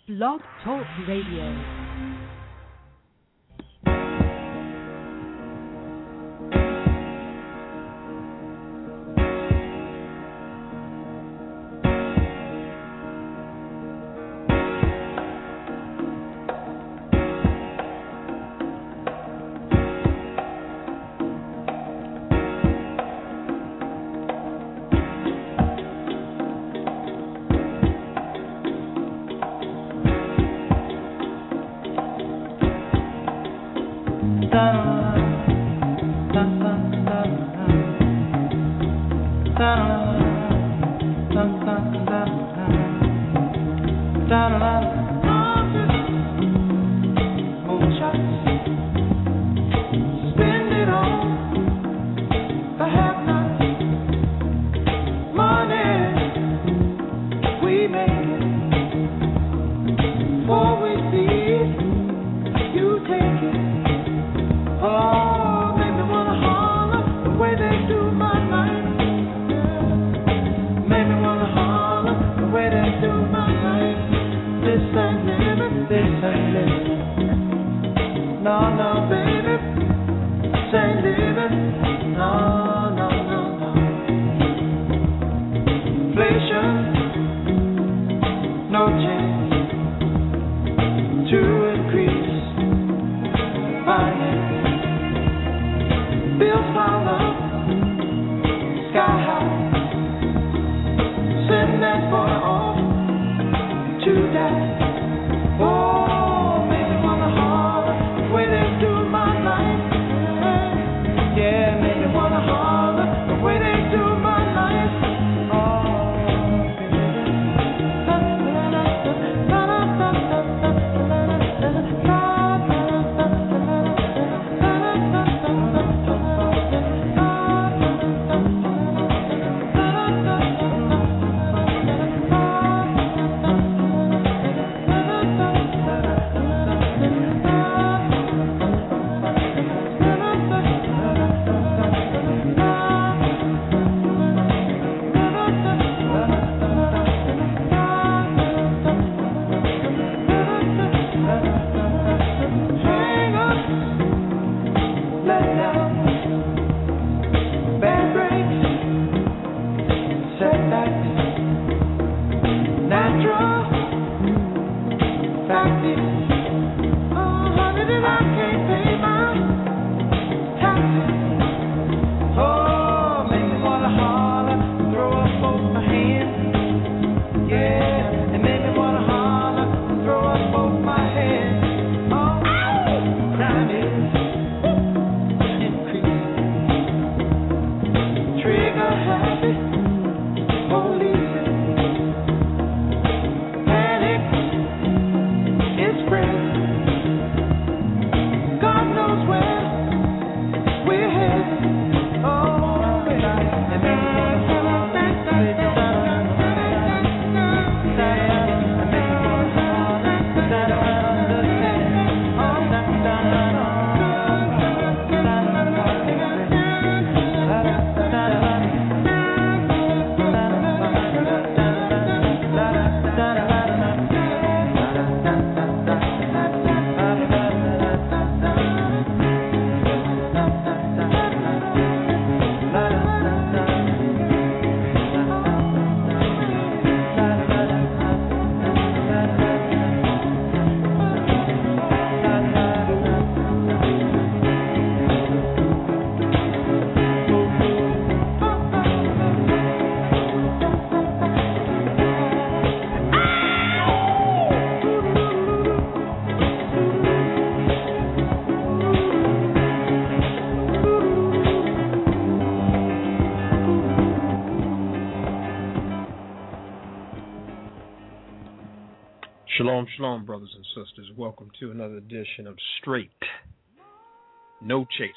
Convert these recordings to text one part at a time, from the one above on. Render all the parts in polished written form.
Blog Talk Radio. Shalom, shalom, brothers and sisters. Welcome to another edition of Straight, No Chasing.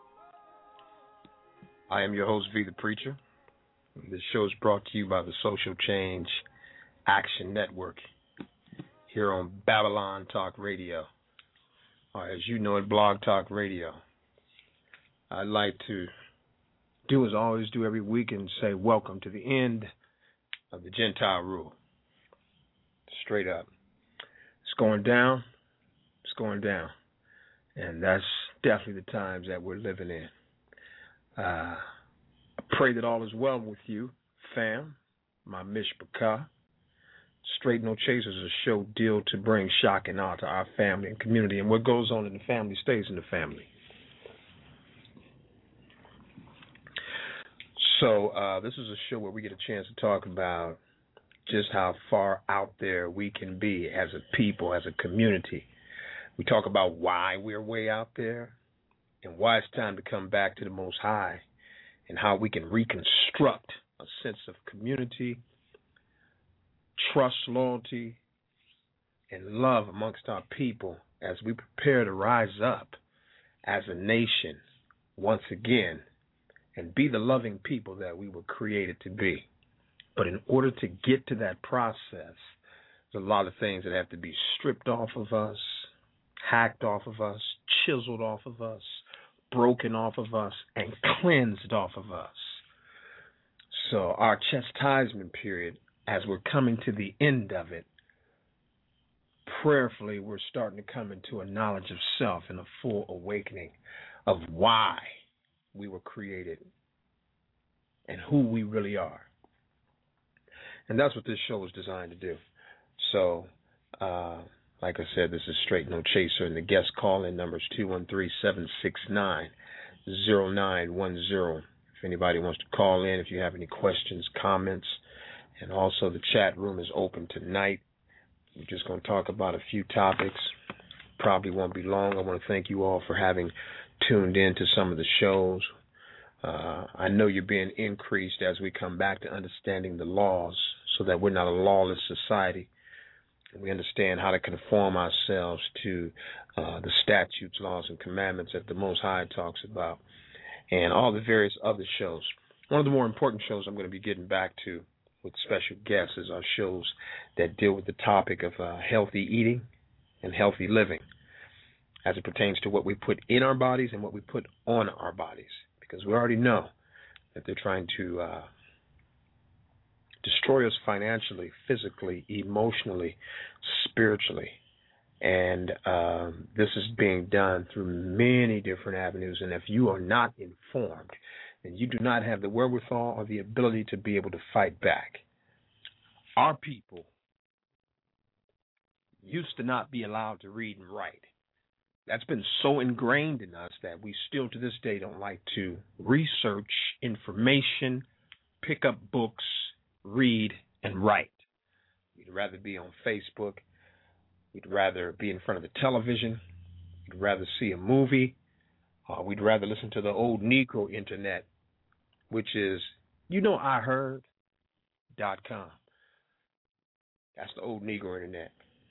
I am your host, V the Preacher. This show is brought to you by the Social Change Action Network here on Babylon Talk Radio, or as you know it, Blog Talk Radio. I'd like to do as I always do every week and say welcome to the end of the Gentile rule. Straight up. going down. It's going down. And that's definitely the times that we're living in. I pray that all is well with you, fam. My Mishpachah. Straight No Chasers is a show deal to bring shock and awe to our family and community. And what goes on in the family stays in the family. So this is a show where we get a chance to talk about just how far out there we can be as a people, as a community. We talk about why we're way out there and why it's time to come back to the Most High and how we can reconstruct a sense of community, trust, loyalty, and love amongst our people as we prepare to rise up as a nation once again and be the loving people that we were created to be. But in order to get to that process, there's a lot of things that have to be stripped off of us, hacked off of us, chiseled off of us, broken off of us, and cleansed off of us. So our chastisement period, as we're coming to the end of it, prayerfully we're starting to come into a knowledge of self and a full awakening of why we were created and who we really are. And that's what this show is designed to do. So, like I said, this is Straight No Chaser, and the guest call-in number is 213-769-0910. If anybody wants to call in, if you have any questions, comments, and also the chat room is open tonight. We're just going to talk about a few topics. Probably won't be long. I want to thank you all for having tuned in to some of the shows. I know you're being increased as we come back to understanding the laws so that we're not a lawless society. We understand how to conform ourselves to the statutes, laws, and commandments that the Most High talks about, and all the various other shows. One of the more important shows I'm going to be getting back to with special guests is our shows that deal with the topic of healthy eating and healthy living as it pertains to what we put in our bodies and what we put on our bodies, because we already know that they're trying to destroy us financially, physically, emotionally, spiritually. And this is being done through many different avenues. And if you are not informed, then you do not have the wherewithal or the ability to be able to fight back. Our people used to not be allowed to read and write. That's been so ingrained in us that we still to this day don't like to research information, pick up books, read, and write. We'd rather be on Facebook. We'd rather be in front of the television. We'd rather see a movie. We'd rather listen to the old Negro internet, which is, iheard.com. That's the old Negro internet.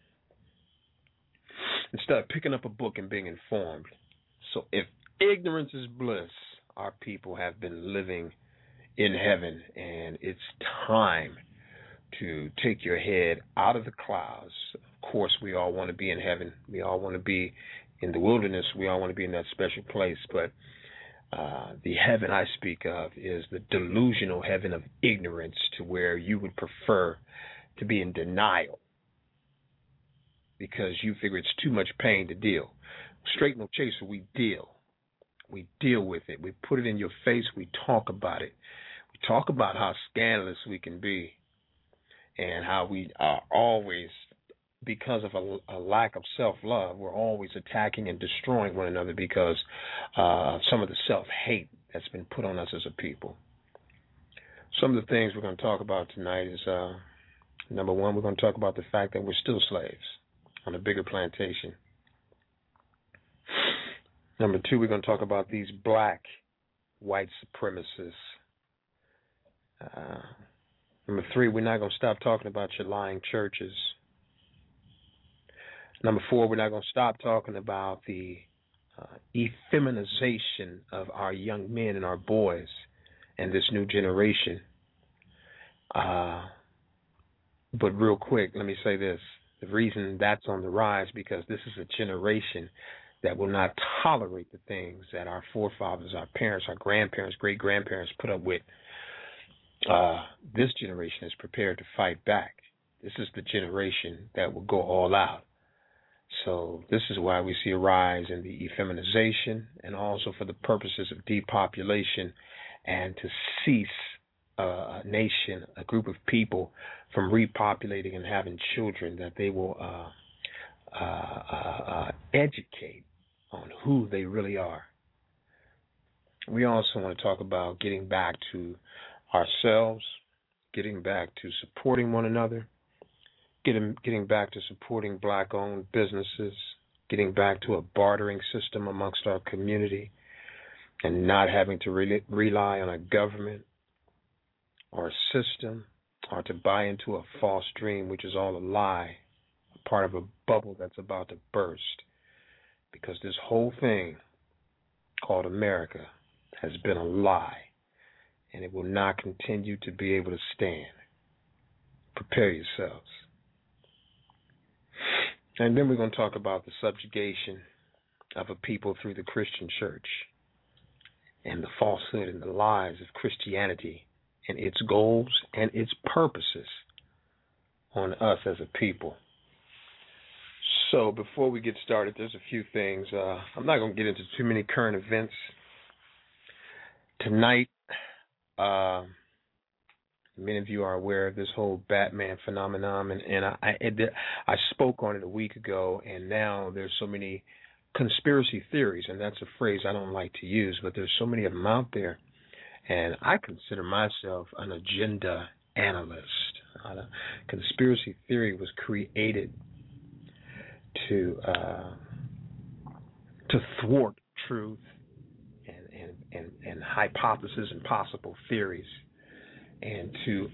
Instead of picking up a book and being informed. So if ignorance is bliss, our people have been living in heaven, and it's time to take your head out of the clouds. Of course, we all want to be in heaven. We all want to be in the wilderness. We all want to be in that special place. But the heaven I speak of is the delusional heaven of ignorance, to where you would prefer to be in denial because you figure it's too much pain to deal. Straight No Chaser, we deal. We deal with it. We put it in your face. We talk about it. We talk about how scandalous we can be and how we are always, because of a lack of self-love, we're always attacking and destroying one another because some of the self-hate that's been put on us as a people. Some of the things we're going to talk about tonight is, number one, we're going to talk about the fact that we're still slaves on a bigger plantation. Number two, we're going to talk about these black white supremacists. Number three, we're not going to stop talking about your lying churches. Number four, we're not going to stop talking about the effeminization of our young men and our boys and this new generation. But real quick, let me say this. The reason that's on the rise because this is a generation that will not tolerate the things that our forefathers, our parents, our grandparents, great-grandparents put up with. This generation is prepared to fight back. This is the generation that will go all out. So this is why we see a rise in the effeminization, and also for the purposes of depopulation and to cease a nation, a group of people from repopulating and having children, that they will educate on who they really are. We also want to talk about getting back to ourselves, getting back to supporting one another, getting back to supporting black-owned businesses, getting back to a bartering system amongst our community, and not having to rely on a government or a system, or to buy into a false dream, which is all a lie, a part of a bubble that's about to burst. Because this whole thing called America has been a lie, and it will not continue to be able to stand. Prepare yourselves. And then we're going to talk about the subjugation of a people through the Christian church and the falsehood and the lies of Christianity and its goals and its purposes on us as a people. So before we get started, there's a few things. I'm not going to get into too many current events. Tonight, many of you are aware of this whole Batman phenomenon, and I spoke on it a week ago, and now there's so many conspiracy theories, and that's a phrase I don't like to use, but there's so many of them out there, and I consider myself an agenda analyst. Conspiracy theory was created to thwart truth and hypotheses and possible theories, and to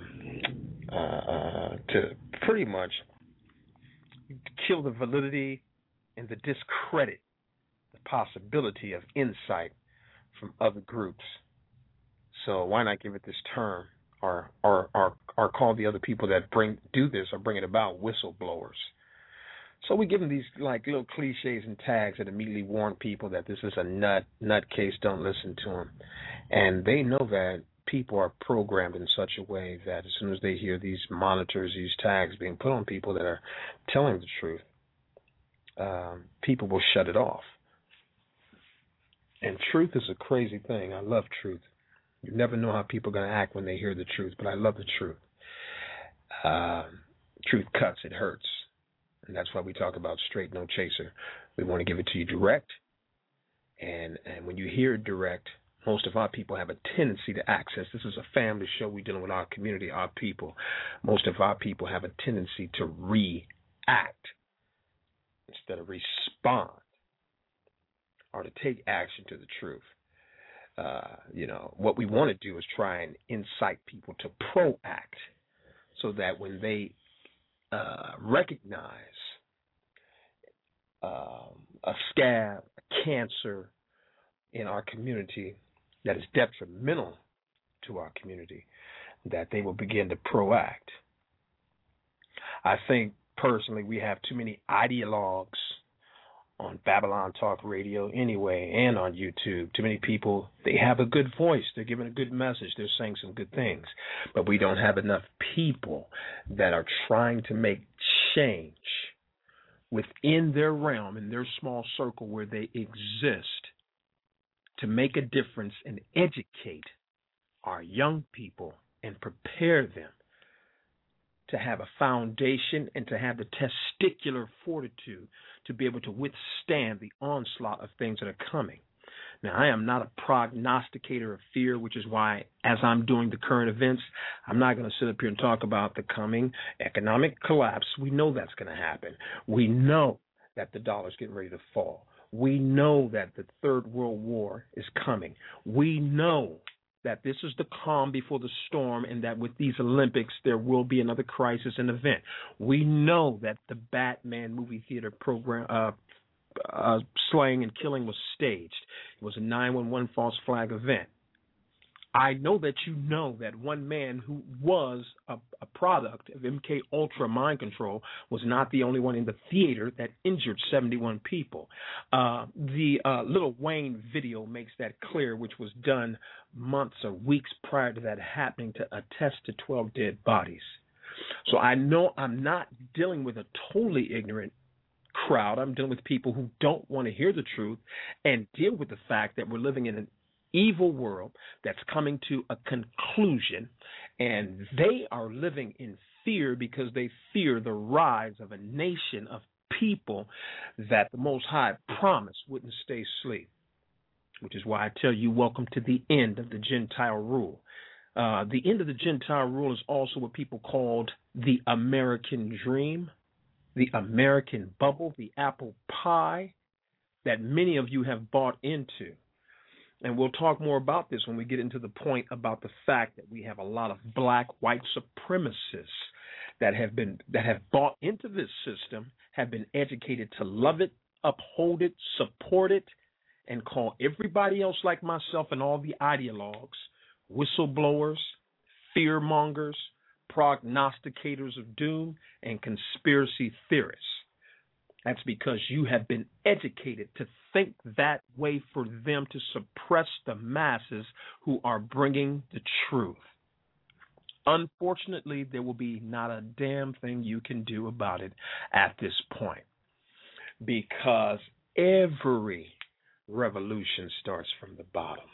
pretty much kill the validity and the discredit the possibility of insight from other groups. So why not give it this term, or call the other people that do this or bring it about whistleblowers? So we give them these like little cliches and tags that immediately warn people that this is a nutcase, don't listen to them. And they know that people are programmed in such a way that as soon as they hear these monitors, these tags being put on people that are telling the truth, people will shut it off. And truth is a crazy thing. I love truth. You never know how people are going to act when they hear the truth, but I love the truth. Truth cuts, it hurts. And that's why we talk about straight, no chaser. We want to give it to you direct. And when you hear it direct, most of our people have a tendency to access. This is a family show. We're dealing with our community, our people. Most of our people have a tendency to react instead of respond or to take action to the truth. What we want to do is try and incite people to proact so that when they recognize a scab, a cancer in our community that is detrimental to our community, that they will begin to proact. I think personally we have too many ideologues on Babylon Talk Radio anyway, and on YouTube. Too many people, they have a good voice, they're giving a good message, they're saying some good things, but we don't have enough people that are trying to make change within their realm, in their small circle where they exist, to make a difference and educate our young people and prepare them to have a foundation and to have the testicular fortitude to be able to withstand the onslaught of things that are coming. Now, I am not a prognosticator of fear, which is why, as I'm doing the current events, I'm not going to sit up here and talk about the coming economic collapse. We know that's going to happen. We know that the dollar's getting ready to fall. We know that the Third World War is coming. We know that this is the calm before the storm, and that with these Olympics there will be another crisis and event. We know that the Batman movie theater program slaying and killing was staged. It was a 911 false flag event. I know that you know that one man who was a product of MK Ultra mind control was not the only one in the theater that injured 71 people. The Lil Wayne video makes that clear, which was done months or weeks prior to that happening, to attest to 12 dead bodies. So I know I'm not dealing with a totally ignorant crowd. I'm dealing with people who don't want to hear the truth and deal with the fact that we're living in an evil world that's coming to a conclusion, and they are living in fear because they fear the rise of a nation of people that the Most High promised wouldn't stay asleep, which is why I tell you, welcome to the end of the Gentile rule. The end of the Gentile rule is also what people called the American dream, the American bubble, the apple pie that many of you have bought into. And we'll talk more about this when we get into the point about the fact that we have a lot of black, white supremacists that have bought into this system, have been educated to love it, uphold it, support it, and call everybody else like myself and all the ideologues whistleblowers, fearmongers, prognosticators of doom, and conspiracy theorists. That's because you have been educated to think that way for them to suppress the masses who are bringing the truth. Unfortunately, there will be not a damn thing you can do about it at this point, because every revolution starts from the bottom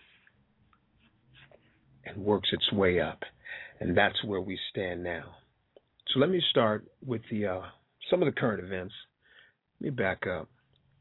and works its way up, and that's where we stand now. So let me start with some of the current events. Let me back up.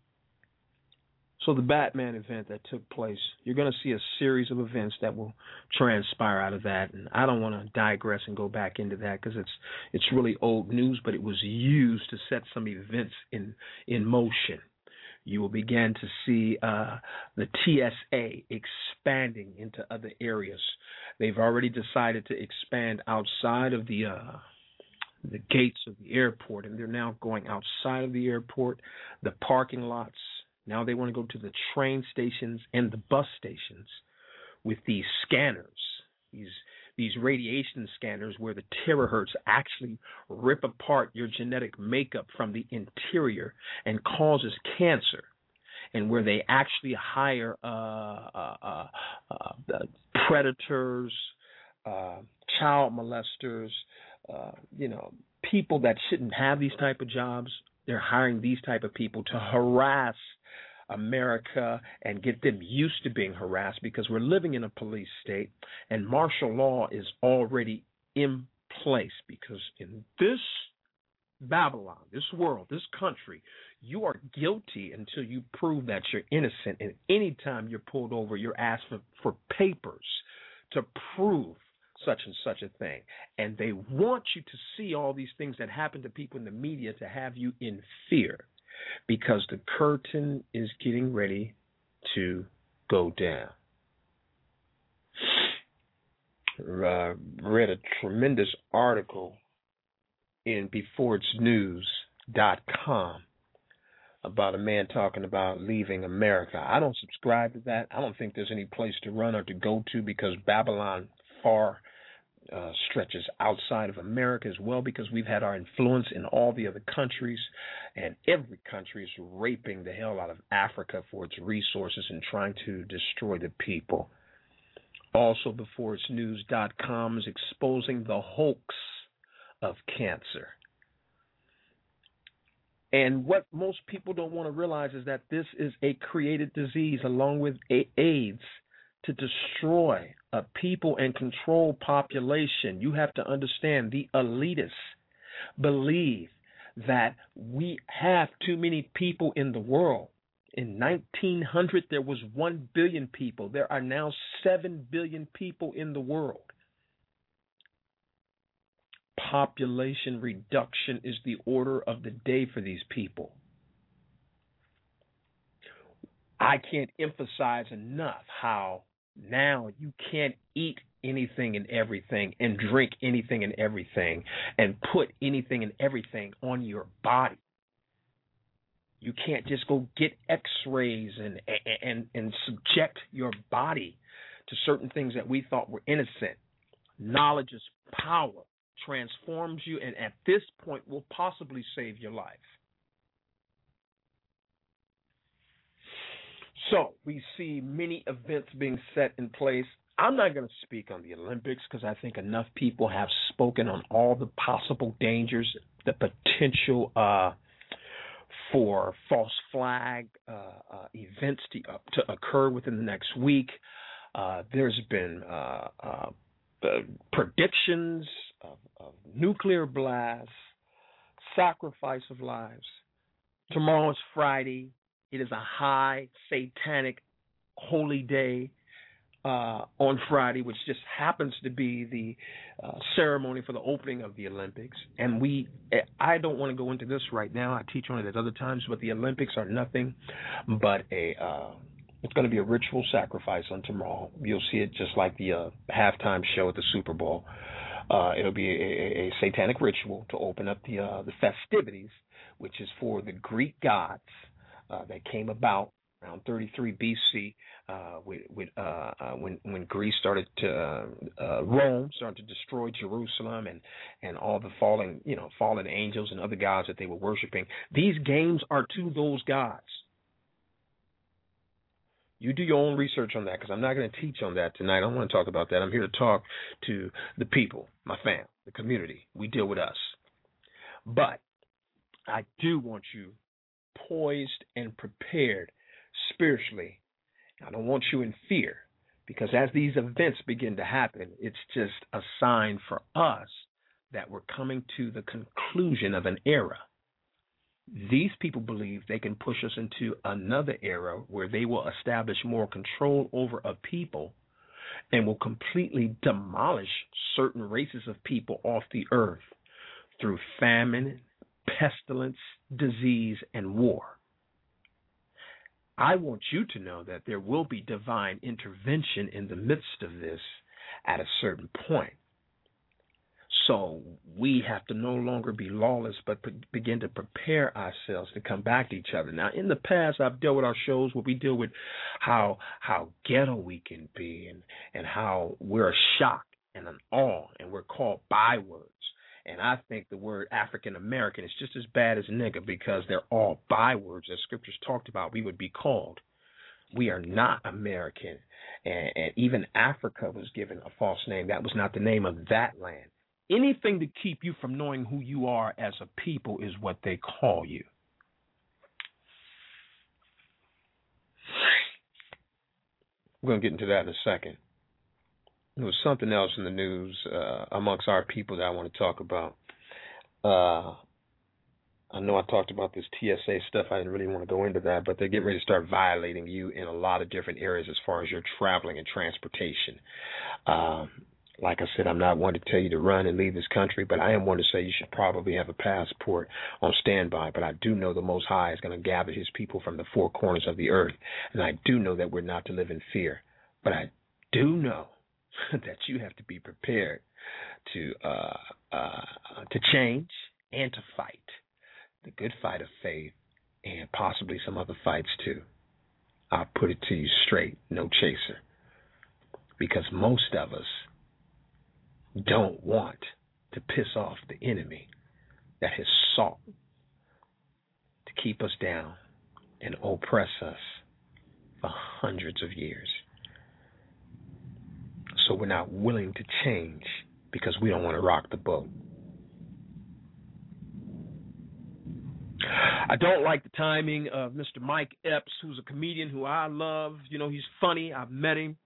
So the Batman event that took place, you're going to see a series of events that will transpire out of that, and I don't want to digress and go back into that because it's really old news, but it was used to set some events in motion. You will begin to see the TSA expanding into other areas. They've already decided to expand outside of the gates of the airport, and they're now going outside of the airport, the parking lots. Now they want to go to the train stations and the bus stations with these scanners, these radiation scanners where the terahertz actually rip apart your genetic makeup from the interior and causes cancer, and where they actually hire predators, child molesters, people that shouldn't have these type of jobs. They're hiring these type of people to harass America and get them used to being harassed, because we're living in a police state and martial law is already in place, because in this Babylon, this world, this country, you are guilty until you prove that you're innocent, and anytime you're pulled over, you're asked for papers to prove such and such a thing. And they want you to see all these things that happen to people in the media to have you in fear, because the curtain is getting ready to go down. Read a tremendous article in beforeitsnews.com about a man talking about leaving America. I don't subscribe to that. I don't think there's any place to run or to go to, because Babylon far stretches outside of America as well, because we've had our influence in all the other countries, and every country is raping the hell out of Africa for its resources and trying to destroy the people. Also, beforeitsnews.com is exposing the hoax of cancer. And what most people don't want to realize is that this is a created disease along with AIDS to destroy a people and control population. You have to understand, the elitists believe that we have too many people in the world. In 1900, there was 1 billion people. There are now 7 billion people in the world. Population reduction is the order of the day for these people. I can't emphasize enough how now you can't eat anything and everything and drink anything and everything and put anything and everything on your body. You can't just go get x-rays and subject your body to certain things that we thought were innocent. Knowledge is power, transforms you, and at this point will possibly save your life. So we see many events being set in place. I'm not going to speak on the Olympics because I think enough people have spoken on all the possible dangers, the potential for false flag events to occur within the next week. There's been predictions of nuclear blasts, sacrifice of lives. Tomorrow is Friday. It is a high satanic holy day on Friday, which just happens to be the ceremony for the opening of the Olympics. And I don't want to go into this right now. I teach on it at other times, but the Olympics are nothing but it's going to be a ritual sacrifice on tomorrow. You'll see it just like the halftime show at the Super Bowl. It'll be a satanic ritual to open up the festivities, which is for the Greek gods that came about around 33 BC, when Greece started to Rome started to destroy Jerusalem and all the fallen angels and other gods that they were worshiping. These games are to those gods. You do your own research on that, because I'm not going to teach on that tonight. I don't want to talk about that. I'm here to talk to the people, my fam, the community. We deal with us. But I do want you poised and prepared spiritually. I don't want you in fear, because as these events begin to happen, it's just a sign for us that we're coming to the conclusion of an era. These people believe they can push us into another era where they will establish more control over a people and will completely demolish certain races of people off the earth through famine, pestilence, disease, and war. I want you to know that there will be divine intervention in the midst of this at a certain point. So we have to no longer be lawless, but begin to prepare ourselves to come back to each other. Now, in the past, I've dealt with our shows where we deal with how ghetto we can be and how we're a shock and an awe, and we're called bywords. And I think the word African American is just as bad as nigger, because they're all bywords, as scriptures talked about we would be called. We are not American. And even Africa was given a false name. That was not the name of that land. Anything to keep you from knowing who you are as a people is what they call you. We're going to get into that in a second. There was something else in the news amongst our people that I want to talk about. I know I talked about this TSA stuff. I didn't really want to go into that, but they're getting ready to start violating you in a lot of different areas as far as your traveling and transportation. Like I said, I'm not one to tell you to run and leave this country, but I am one to say you should probably have a passport on standby. But I do know the Most High is going to gather his people from the four corners of the earth, and I do know that we're not to live in fear. But I do know that you have to be prepared to change and to fight the good fight of faith, and possibly some other fights too. I'll put it to you straight, no chaser, because most of us don't want to piss off the enemy that has sought to keep us down and oppress us for hundreds of years. So we're not willing to change because we don't want to rock the boat. I don't like the timing of Mr. Mike Epps, who's a comedian who I love. You know, he's funny. I've met him.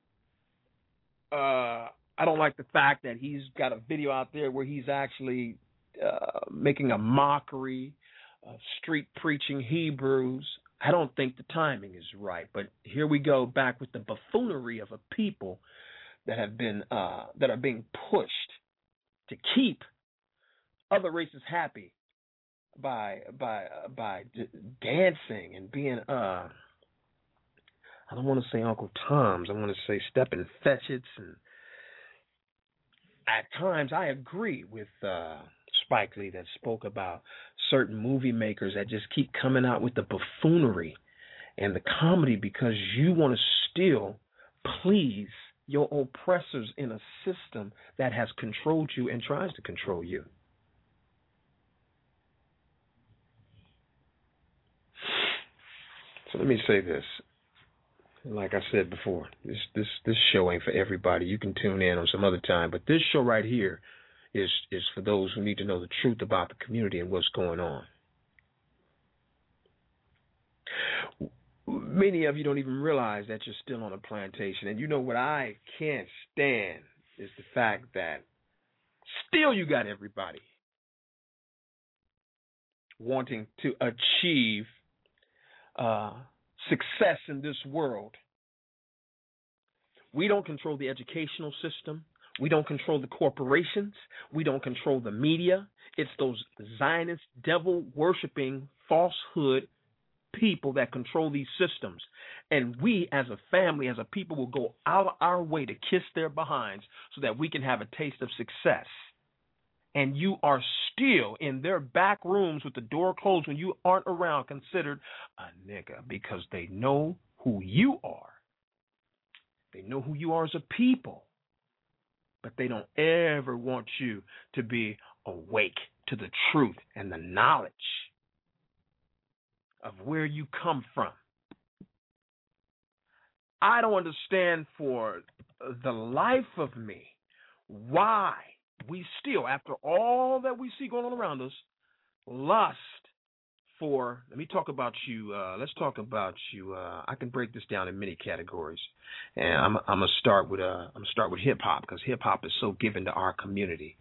I don't like the fact that he's got a video out there where he's actually making a mockery of street preaching Hebrews. I don't think the timing is right. But here we go back with the buffoonery of a people that have been that are being pushed to keep other races happy by dancing and being I don't want to say Uncle Toms. I want to say stepping fetchits. And at times I agree with Spike Lee that spoke about certain movie makers that just keep coming out with the buffoonery and the comedy because you want to still please your oppressors in a system that has controlled you and tries to control you. So let me say this. Like I said before, this show ain't for everybody. You can tune in on some other time, but this show right here is for those who need to know the truth about the community and what's going on. Many of you don't even realize that you're still on a plantation. And you know what I can't stand is the fact that still you got everybody wanting to achieve success in this world. We don't control the educational system. We don't control the corporations. We don't control the media. It's those Zionist, devil-worshiping, falsehood people that control these systems. And we, as a family, as a people, will go out of our way to kiss their behinds so that we can have a taste of success. And you are still in their back rooms with the door closed when you aren't around, considered a nigga, because they know who you are. They know who you are as a people. But they don't ever want you to be awake to the truth and the knowledge of where you come from. I don't understand for the life of me why we still, after all that we see going on around us, lust for, let me talk about you, let's talk about you, I can break this down in many categories. And I'm going to start with hip hop, because hip hop is so given to our community.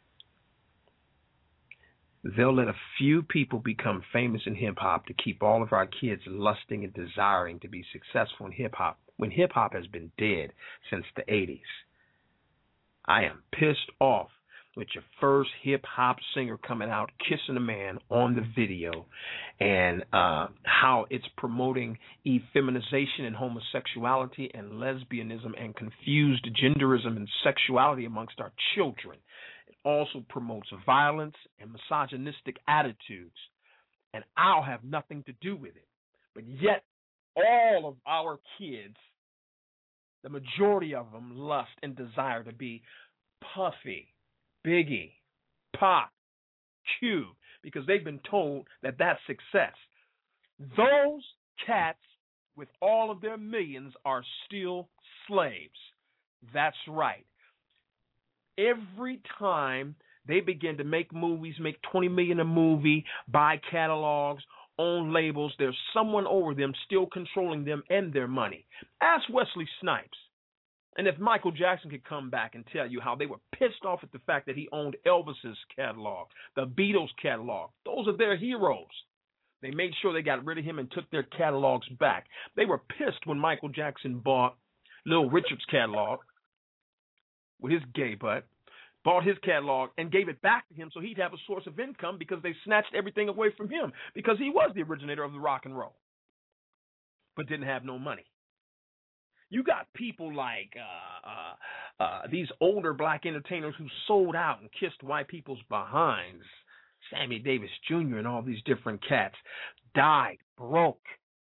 They'll let a few people become famous in hip hop to keep all of our kids lusting and desiring to be successful in hip hop, when hip hop has been dead since the 80s. I am pissed off with your first hip hop singer coming out kissing a man on the video, and how it's promoting effeminization and homosexuality and lesbianism and confused genderism and sexuality amongst our children. It also promotes violence and misogynistic attitudes, and I'll have nothing to do with it. But yet, all of our kids, the majority of them, lust and desire to be Puffy, Biggie, Pac, Cube, because they've been told that that's success. Those cats, with all of their millions, are still slaves. That's right. Every time they begin to make movies, make $20 million a movie, buy catalogs, own labels, there's someone over them still controlling them and their money. Ask Wesley Snipes. And if Michael Jackson could come back and tell you how they were pissed off at the fact that he owned Elvis's catalog, the Beatles catalog, those are their heroes. They made sure they got rid of him and took their catalogs back. They were pissed when Michael Jackson bought Little Richard's catalog with his gay butt, bought his catalog and gave it back to him so he'd have a source of income, because they snatched everything away from him, because he was the originator of the rock and roll, but didn't have no money. You got people like these older black entertainers who sold out and kissed white people's behinds. Sammy Davis Jr. and all these different cats died broke.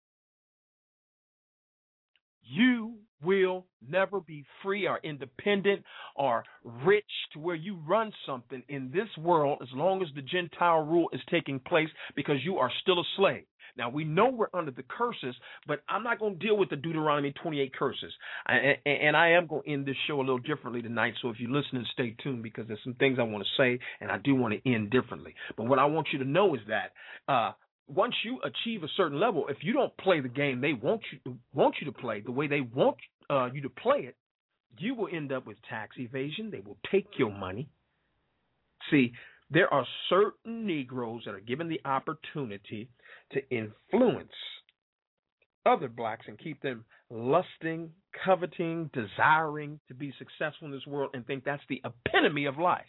You will never be free or independent or rich to where you run something in this world as long as the Gentile rule is taking place, because you are still a slave. Now, we know we're under the curses, but I'm not going to deal with the Deuteronomy 28 curses. And I am going to end this show a little differently tonight, so if you're listening, stay tuned, because there's some things I want to say, and I do want to end differently. But what I want you to know is that once you achieve a certain level, if you don't play the game they want you to play the way they want you to play it, you will end up with tax evasion. They will take your money. See, there are certain Negroes that are given the opportunity to influence other blacks and keep them lusting, coveting, desiring to be successful in this world, and think that's the epitome of life.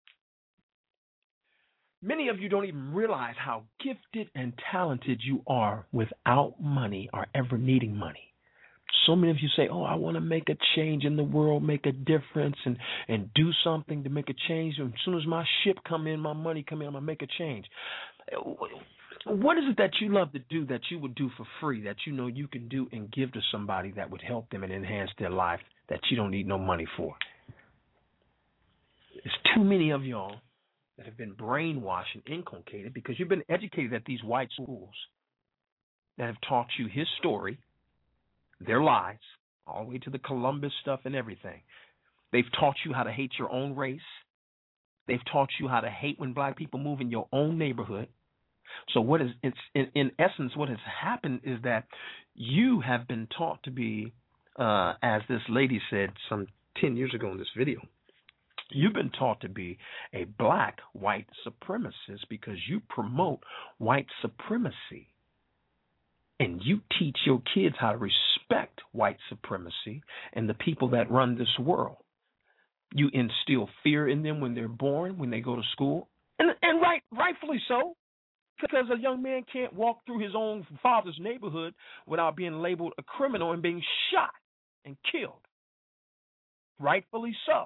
Many of you don't even realize how gifted and talented you are without money or ever needing money. So many of you say, oh, I want to make a change in the world, make a difference, and do something to make a change. And as soon as my ship come in, my money come in, I'm going to make a change. What is it that you love to do that you would do for free, that you know you can do and give to somebody that would help them and enhance their life, that you don't need no money for? There's too many of y'all that have been brainwashed and inculcated because you've been educated at these white schools that have taught you his story, their lies, all the way to the Columbus stuff and everything. They've taught you how to hate your own race. They've taught you how to hate when black people move in your own neighborhood. So what is it's in essence what has happened is that you have been taught to be, as this lady said some 10 years ago in this video, you've been taught to be a black white supremacist because you promote white supremacy. And you teach your kids how to respect white supremacy and the people that run this world. You instill fear in them when they're born, when they go to school, and rightfully so, because a young man can't walk through his own father's neighborhood without being labeled a criminal and being shot and killed. Rightfully so.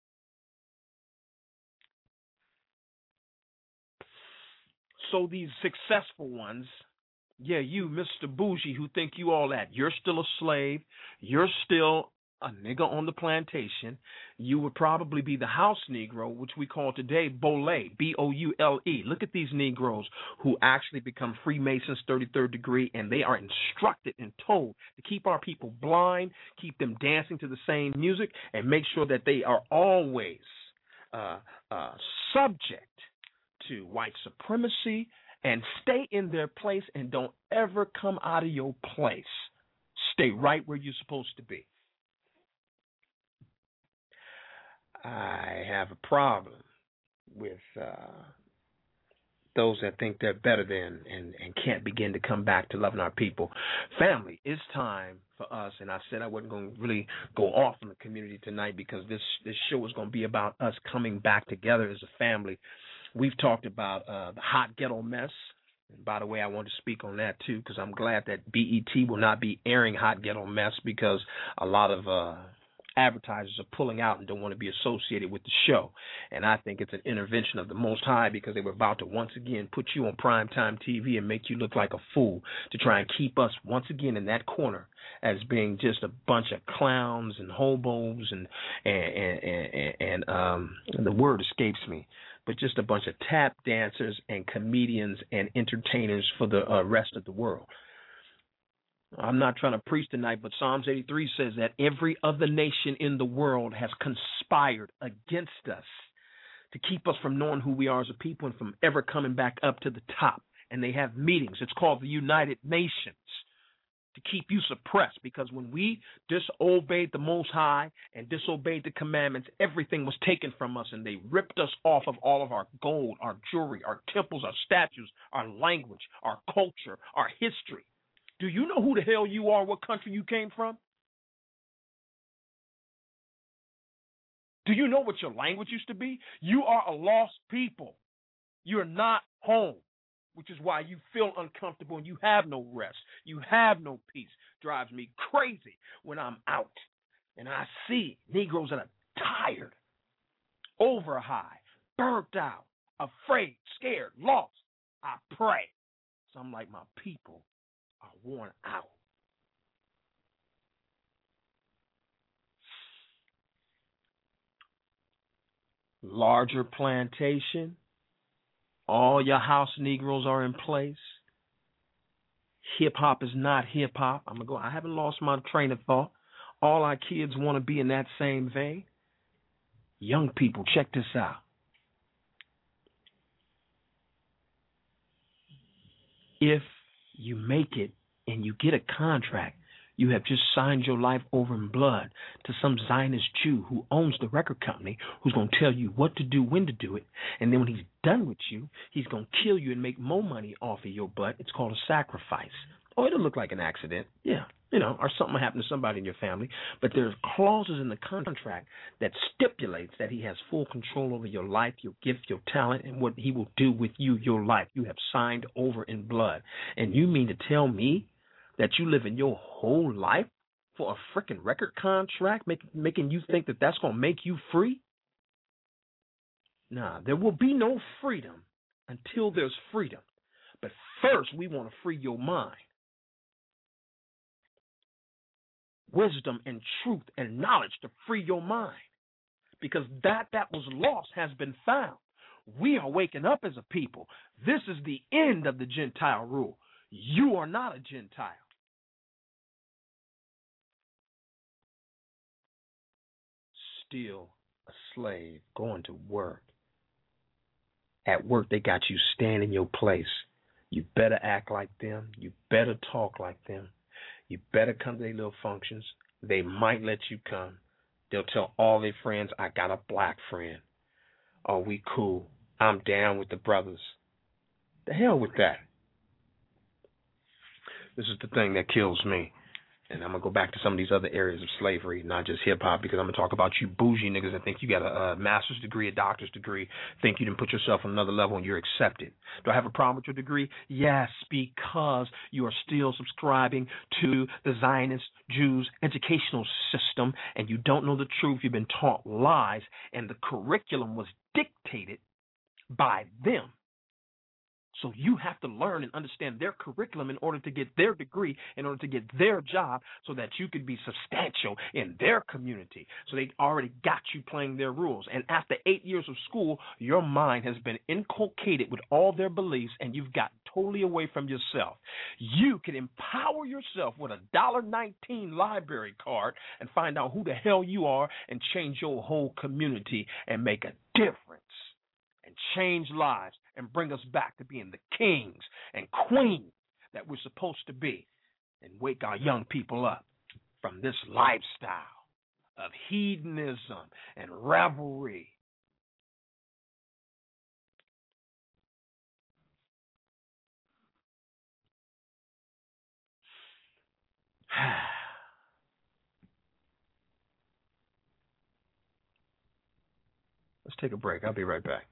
So these successful ones, yeah, you, Mr. Bougie, who think you all that, you're still a slave, you're still a nigga on the plantation. You would probably be the house Negro, which we call today Boule, B-O-U-L-E. Look at these Negroes who actually become Freemasons 33rd degree, and they are instructed and told to keep our people blind, keep them dancing to the same music, and make sure that they are always subject to white supremacy and stay in their place and don't ever come out of your place. Stay right where you're supposed to be. I have a problem with those that think they're better than and can't begin to come back to loving our people. Family, it's time for us, and I said I wasn't going to really go off on the community tonight because this show is going to be about us coming back together as a family. We've talked about the hot ghetto mess. And by the way, I want to speak on that too because I'm glad that BET will not be airing hot ghetto mess because a lot of advertisers are pulling out and don't want to be associated with the show. And I think it's an intervention of the Most High because they were about to once again put you on primetime TV and make you look like a fool to try and keep us once again in that corner as being just a bunch of clowns and hobos and the word escapes me, but just a bunch of tap dancers and comedians and entertainers for the rest of the world. I'm not trying to preach tonight, but Psalms 83 says that every other nation in the world has conspired against us to keep us from knowing who we are as a people and from ever coming back up to the top. And they have meetings. It's called the United Nations to keep you suppressed because when we disobeyed the Most High and disobeyed the commandments, everything was taken from us and they ripped us off of all of our gold, our jewelry, our temples, our statues, our language, our culture, our history. Do you know who the hell you are, what country you came from? Do you know what your language used to be? You are a lost people. You're not home, which is why you feel uncomfortable and you have no rest. You have no peace. Drives me crazy when I'm out and I see Negroes that are tired, over high, burnt out, afraid, scared, lost. I pray. So I'm like, my people are worn out. Larger plantation. All your house Negroes are in place. Hip hop is not hip hop. I haven't lost my train of thought. All our kids want to be in that same vein. Young people, check this out. If you make it and you get a contract, you have just signed your life over in blood to some Zionist Jew who owns the record company, who's going to tell you what to do, when to do it, and then when he's done with you, he's going to kill you and make more money off of your butt. It's called a sacrifice. Oh, it'll look like an accident, yeah, or something will happen to somebody in your family, but there's clauses in the contract that stipulates that he has full control over your life, your gift, your talent, and what he will do with you, your life. You have signed over in blood. And you mean to tell me that you live in your whole life for a freaking record contract, making you think that that's going to make you free? Nah, there will be no freedom until there's freedom. But first, we want to free your mind. Wisdom and truth and knowledge to free your mind. Because that was lost has been found. We are waking up as a people. This is the end of the Gentile rule. You are not a Gentile. Still a slave, going to work. At work, they got you stand in your place. You better act like them. You better talk like them. You better come to their little functions. They might let you come. They'll tell all their friends, I got a black friend. Oh, we cool. I'm down with the brothers. The hell with that. This is the thing that kills me. And I'm going to go back to some of these other areas of slavery, not just hip-hop, because I'm going to talk about you bougie niggas that think you got a master's degree, a doctor's degree, think you didn't put yourself on another level and you're accepted. Do I have a problem with your degree? Yes, because you are still subscribing to the Zionist Jews educational system and you don't know the truth. You've been taught lies and the curriculum was dictated by them. So you have to learn and understand their curriculum in order to get their degree, in order to get their job, so that you could be substantial in their community. So they already got you playing their rules. And after 8 years of school, your mind has been inculcated with all their beliefs, and you've gotten totally away from yourself. You can empower yourself with a $1.19 library card and find out who the hell you are and change your whole community and make a difference. And change lives and bring us back to being the kings and queens that we're supposed to be and wake our young people up from this lifestyle of hedonism and revelry. Let's take a break. I'll be right back.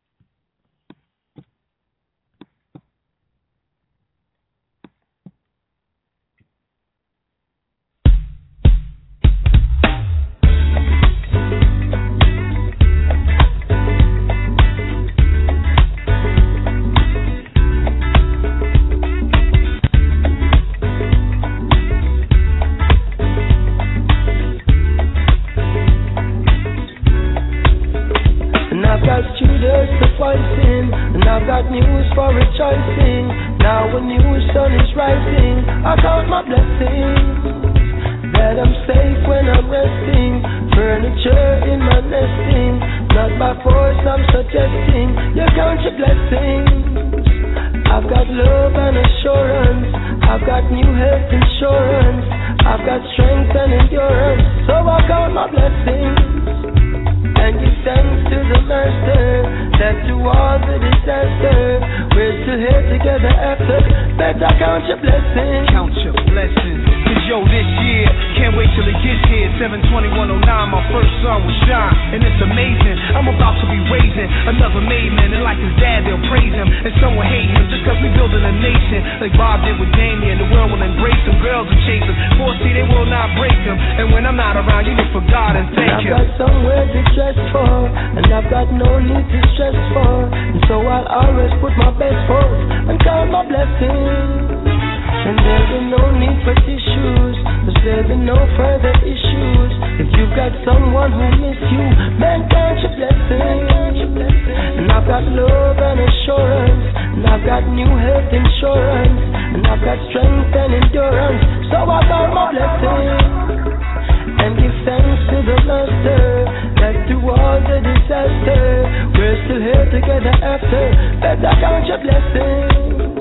I've got news for rejoicing. Now a new sun is rising. I count my blessings, that I'm safe when I'm resting. Furniture in my nesting, not by force I'm suggesting. You count your blessings. I've got love and assurance. I've got new health insurance. I've got strength and endurance. So I count my blessings and give thanks to the Master that through all the disaster, we're still here together after. Better count your blessings. Count your blessings. Cause yo, this year, can't wait till it gets here. 7/21/09, my first song will shine. And it's amazing, I'm about to be raising another made man. And like his dad, they'll praise him. And some will hate him just cause we building a nation. Like Bob did with Damien, the world will embrace him. Girls will chase him, foresee they will not break him. And when I'm not around, you look for God and thank him. I've got somewhere to dress for, and I've got no need to stress for. And so I'll always put my best forth and count my blessings. And there'll be no need for tissues, cause there'll be no further issues. If you've got someone who miss you, man, count your blessings. And I've got love and assurance, and I've got new health insurance, and I've got strength and endurance. So I count my blessings and give thanks to the Master that through all the disaster, we're still here together after. Better count your blessings.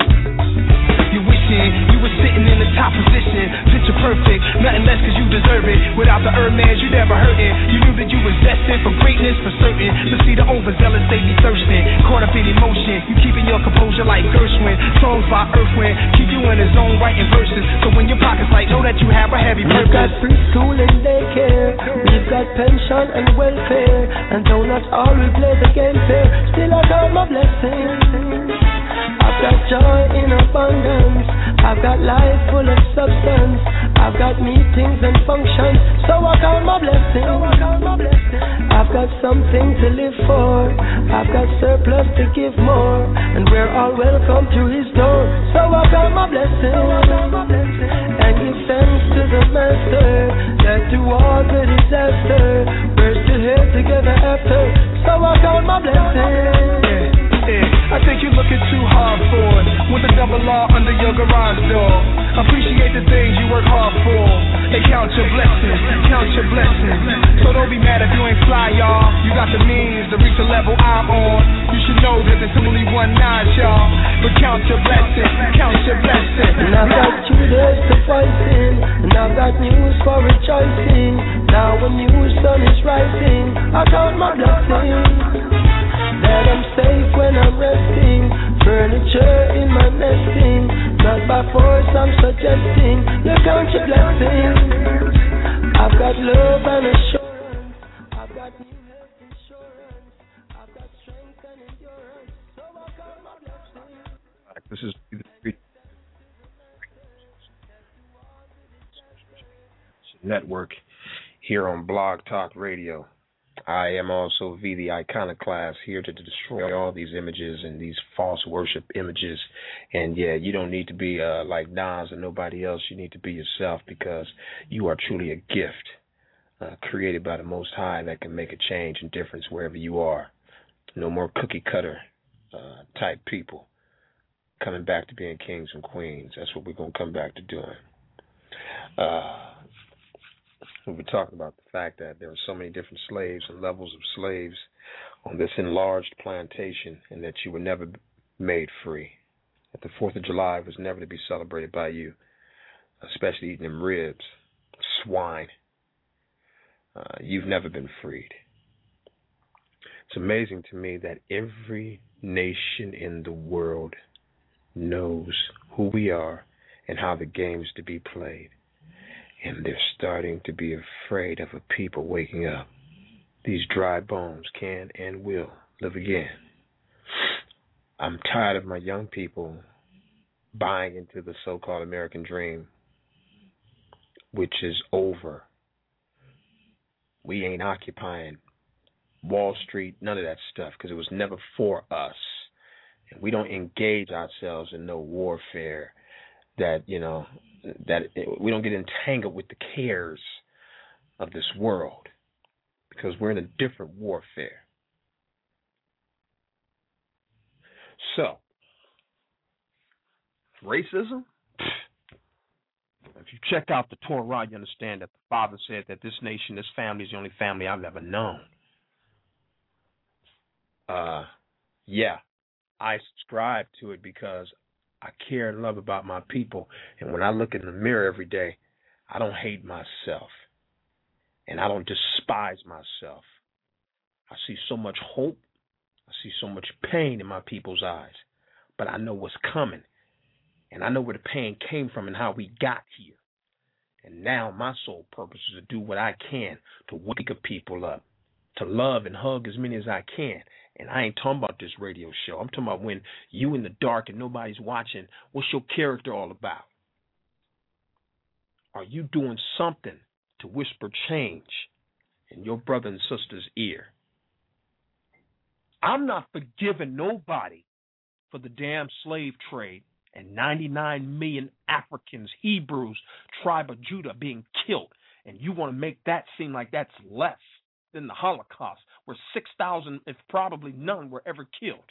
You wishing you were sitting in the top position, picture perfect, nothing less cause you deserve it. Without the earthman, you never hurting. You knew that you was destined for greatness for certain. To see the overzealous, they be thirsting, caught up in emotion. You keeping your composure like Gershwin. Songs by Earthwind, keep you in his own writing verses. So when your pocket's light, know that you have a heavy purpose. We've got preschool and daycare, we've got pension and welfare, and though not all we play the game fair, still I count my blessings. I've got joy in abundance, I've got life full of substance, I've got meetings and functions, so I count my blessings. I've got something to live for, I've got surplus to give more, and we're all welcome to his door, so I count my blessings and give thanks to the Master that through all the disaster, we're still here together after, so I count my blessings. I think you're looking too hard for it. When the of a law under your garage door. Appreciate the things you work hard for. They count your blessings, count your blessings. So don't be mad if you ain't fly, y'all. You got the means to reach the level I'm on. You should know that there's only one notch, y'all. But count your blessings, count your blessings. And I've got 2 days to fight in, and I've got news for rejoicing. Now a new sun is rising, I count my blessings. That I'm safe when I'm resting, furniture in my nesting. Not by force I'm suggesting, you count your blessings. I've got love and assurance, I've got new health insurance, I've got strength and endurance, so I count my blessings. This is Network here on Blog Talk Radio. I am also V, the Iconoclast, here to destroy all these images and these false worship images. And yeah, you don't need to be like Nas or nobody else. You need to be yourself, because you are truly a gift created by the Most High that can make a change and difference wherever you are. No more cookie cutter type people coming back to being kings and queens. That's what we're going to come back to doing. We've been talking about the fact that there are so many different slaves and levels of slaves on this enlarged plantation, and that you were never made free. That the 4th of July was never to be celebrated by you, especially eating them ribs, swine. You've never been freed. It's amazing to me that every nation in the world knows who we are and how the game is to be played. And they're starting to be afraid of a people waking up. These dry bones can and will live again. I'm tired of my young people buying into the so-called American dream, which is over. We ain't occupying Wall Street, none of that stuff, because it was never for us. And we don't engage ourselves in no warfare that, we don't get entangled with the cares of this world, because we're in a different warfare. So, racism? If you check out the Torah, you understand that the Father said that this nation, this family is the only family I've ever known. Yeah, I subscribe to it because I care and love about my people. And when I look in the mirror every day, I don't hate myself. And I don't despise myself. I see so much hope. I see so much pain in my people's eyes. But I know what's coming. And I know where the pain came from and how we got here. And now my sole purpose is to do what I can to wake up people up, to love and hug as many as I can. And I ain't talking about this radio show. I'm talking about when you in the dark and nobody's watching, what's your character all about? Are you doing something to whisper change in your brother and sister's ear? I'm not forgiving nobody for the damn slave trade and 99 million Africans, Hebrews, tribe of Judah being killed. And you want to make that seem like that's less than the Holocaust, where 6,000, if probably none, were ever killed.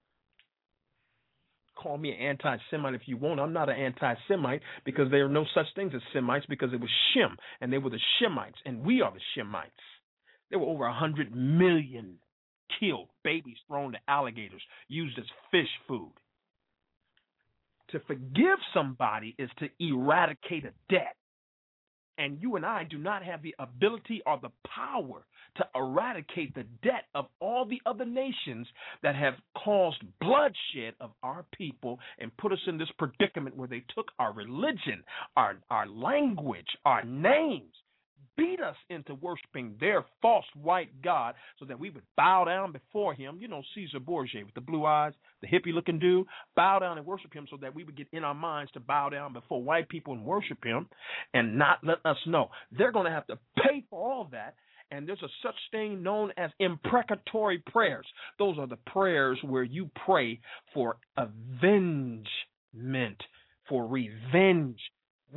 Call me an anti-Semite if you want. I'm not an anti-Semite, because there are no such things as Semites, because it was Shem, and they were the Shemites, and we are the Shemites. There were over 100 million killed, babies thrown to alligators, used as fish food. To forgive somebody is to eradicate a debt. And you and I do not have the ability or the power to eradicate the debt of all the other nations that have caused bloodshed of our people and put us in this predicament where they took our religion, our language, our names, beat us into worshiping their false white God so that we would bow down before him. You know, Caesar Borgia with the blue eyes, the hippie-looking dude, bow down and worship him so that we would get in our minds to bow down before white people and worship him and not let us know. They're going to have to pay for all that. And there's a such thing known as imprecatory prayers. Those are the prayers where you pray for avengement, for revenge. We do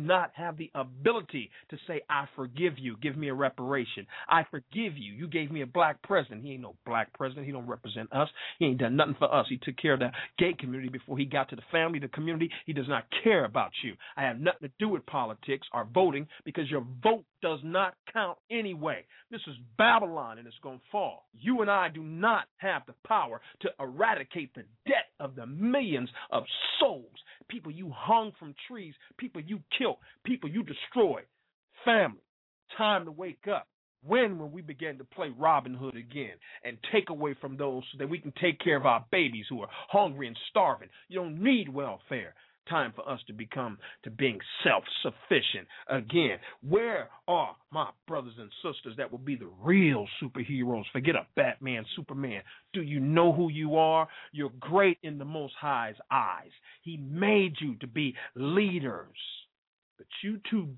not have the ability to say, I forgive you, give me a reparation. I forgive you. You gave me a black president. He ain't no black president. He don't represent us. He ain't done nothing for us. He took care of the gay community before he got to the family, the community. He does not care about you. I have nothing to do with politics or voting because your vote does not count anyway. This is Babylon, and it's going to fall. You and I do not have the power to eradicate the debt of the millions of souls, people you hung from trees, people you killed, people you destroyed. Family, time to wake up. When will we begin to play Robin Hood again and take away from those so that we can take care of our babies who are hungry and starving? You don't need welfare. Time for us to become to being self-sufficient again. Where are my brothers and sisters that will be the real superheroes? Forget a Batman, Superman. Do you know who you are? You're great in the Most High's eyes. He made you to be leaders. But you too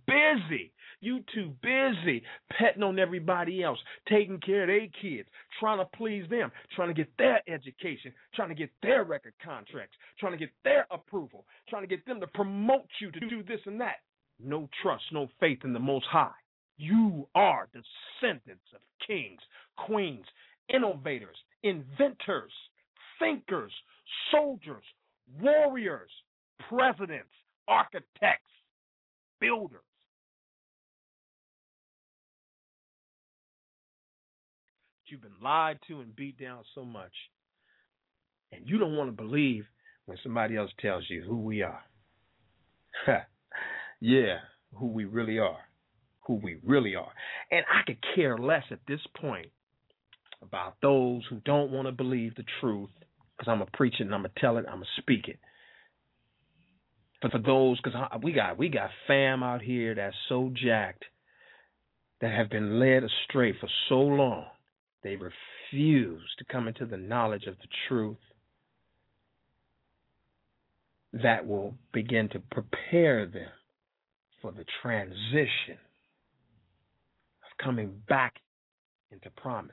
busy petting on everybody else, taking care of their kids, trying to please them, trying to get their education, trying to get their record contracts, trying to get their approval, trying to get them to promote you to do this and that. No trust, no faith in the Most High. You are descendants of kings, queens, innovators, inventors, thinkers, soldiers, warriors, presidents, architects, builders. You've been lied to and beat down so much, and you don't want to believe when somebody else tells you who we are. Yeah, who we really are. And I could care less at this point about those who don't want to believe the truth, because I'm going to preach it and I'm going to tell it, I'm going to speak it. But for those, because we got fam out here that's so jacked, that have been led astray for so long, they refuse to come into the knowledge of the truth that will begin to prepare them for the transition of coming back into promise.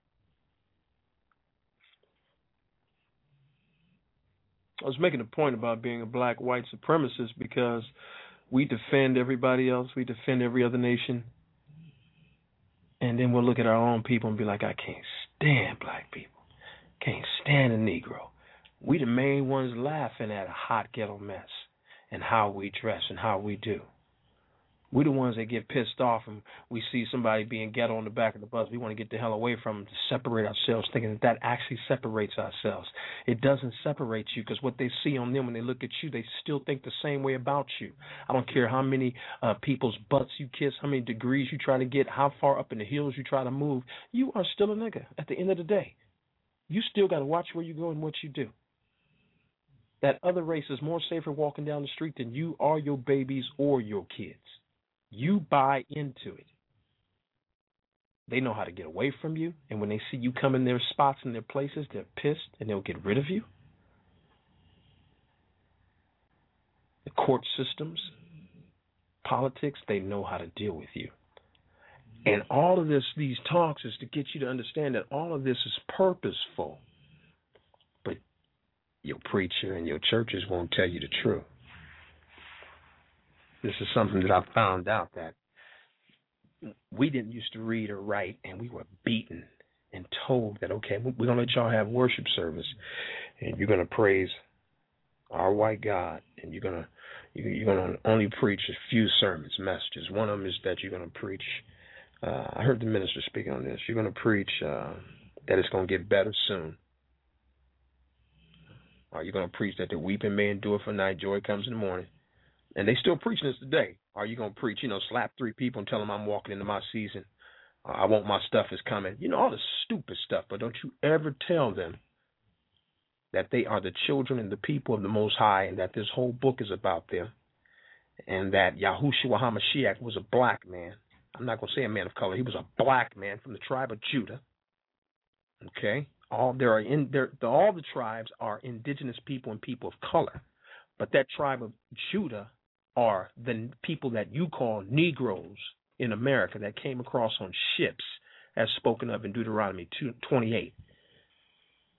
I was making a point about being a black white supremacist because we defend everybody else. We defend every other nation. And then we'll look at our own people and be like, I can't stand black people. Can't stand a Negro. We the main ones laughing at a hot ghetto mess and how we dress and how we do. We're the ones that get pissed off and we see somebody being ghetto on the back of the bus. We want to get the hell away from them to separate ourselves, thinking that actually separates ourselves. It doesn't separate you, because what they see on them when they look at you, they still think the same way about you. I don't care how many people's butts you kiss, how many degrees you try to get, how far up in the hills you try to move. You are still a nigga at the end of the day. You still got to watch where you go and what you do. That other race is more safer walking down the street than you or your babies or your kids. You buy into it. They know how to get away from you, and when they see you come in their spots and their places, they're pissed and they'll get rid of you. The court systems, politics, they know how to deal with you. And all of this, these talks, is to get you to understand that all of this is purposeful. But your preacher and your churches won't tell you the truth. This is something that I found out, that we didn't used to read or write, and we were beaten and told that, okay, we're going to let y'all have worship service, and you're going to praise our white God, and you're going to only preach a few sermons, messages. One of them is that you're going to preach, I heard the minister speaking on this, you're going to preach that it's going to get better soon. Or you're going to preach that the weeping may endure for night, joy comes in the morning. And they still preaching this today. Are you going to preach, slap 3 people and tell them I'm walking into my season? I want my stuff is coming. All the stupid stuff. But don't you ever tell them that they are the children and the people of the Most High, and that this whole book is about them, and that Yahushua HaMashiach was a black man. I'm not going to say a man of color. He was a black man from the tribe of Judah. Okay? All the tribes are indigenous people and people of color. But that tribe of Judah are the people that you call Negroes in America that came across on ships, as spoken of in Deuteronomy 28.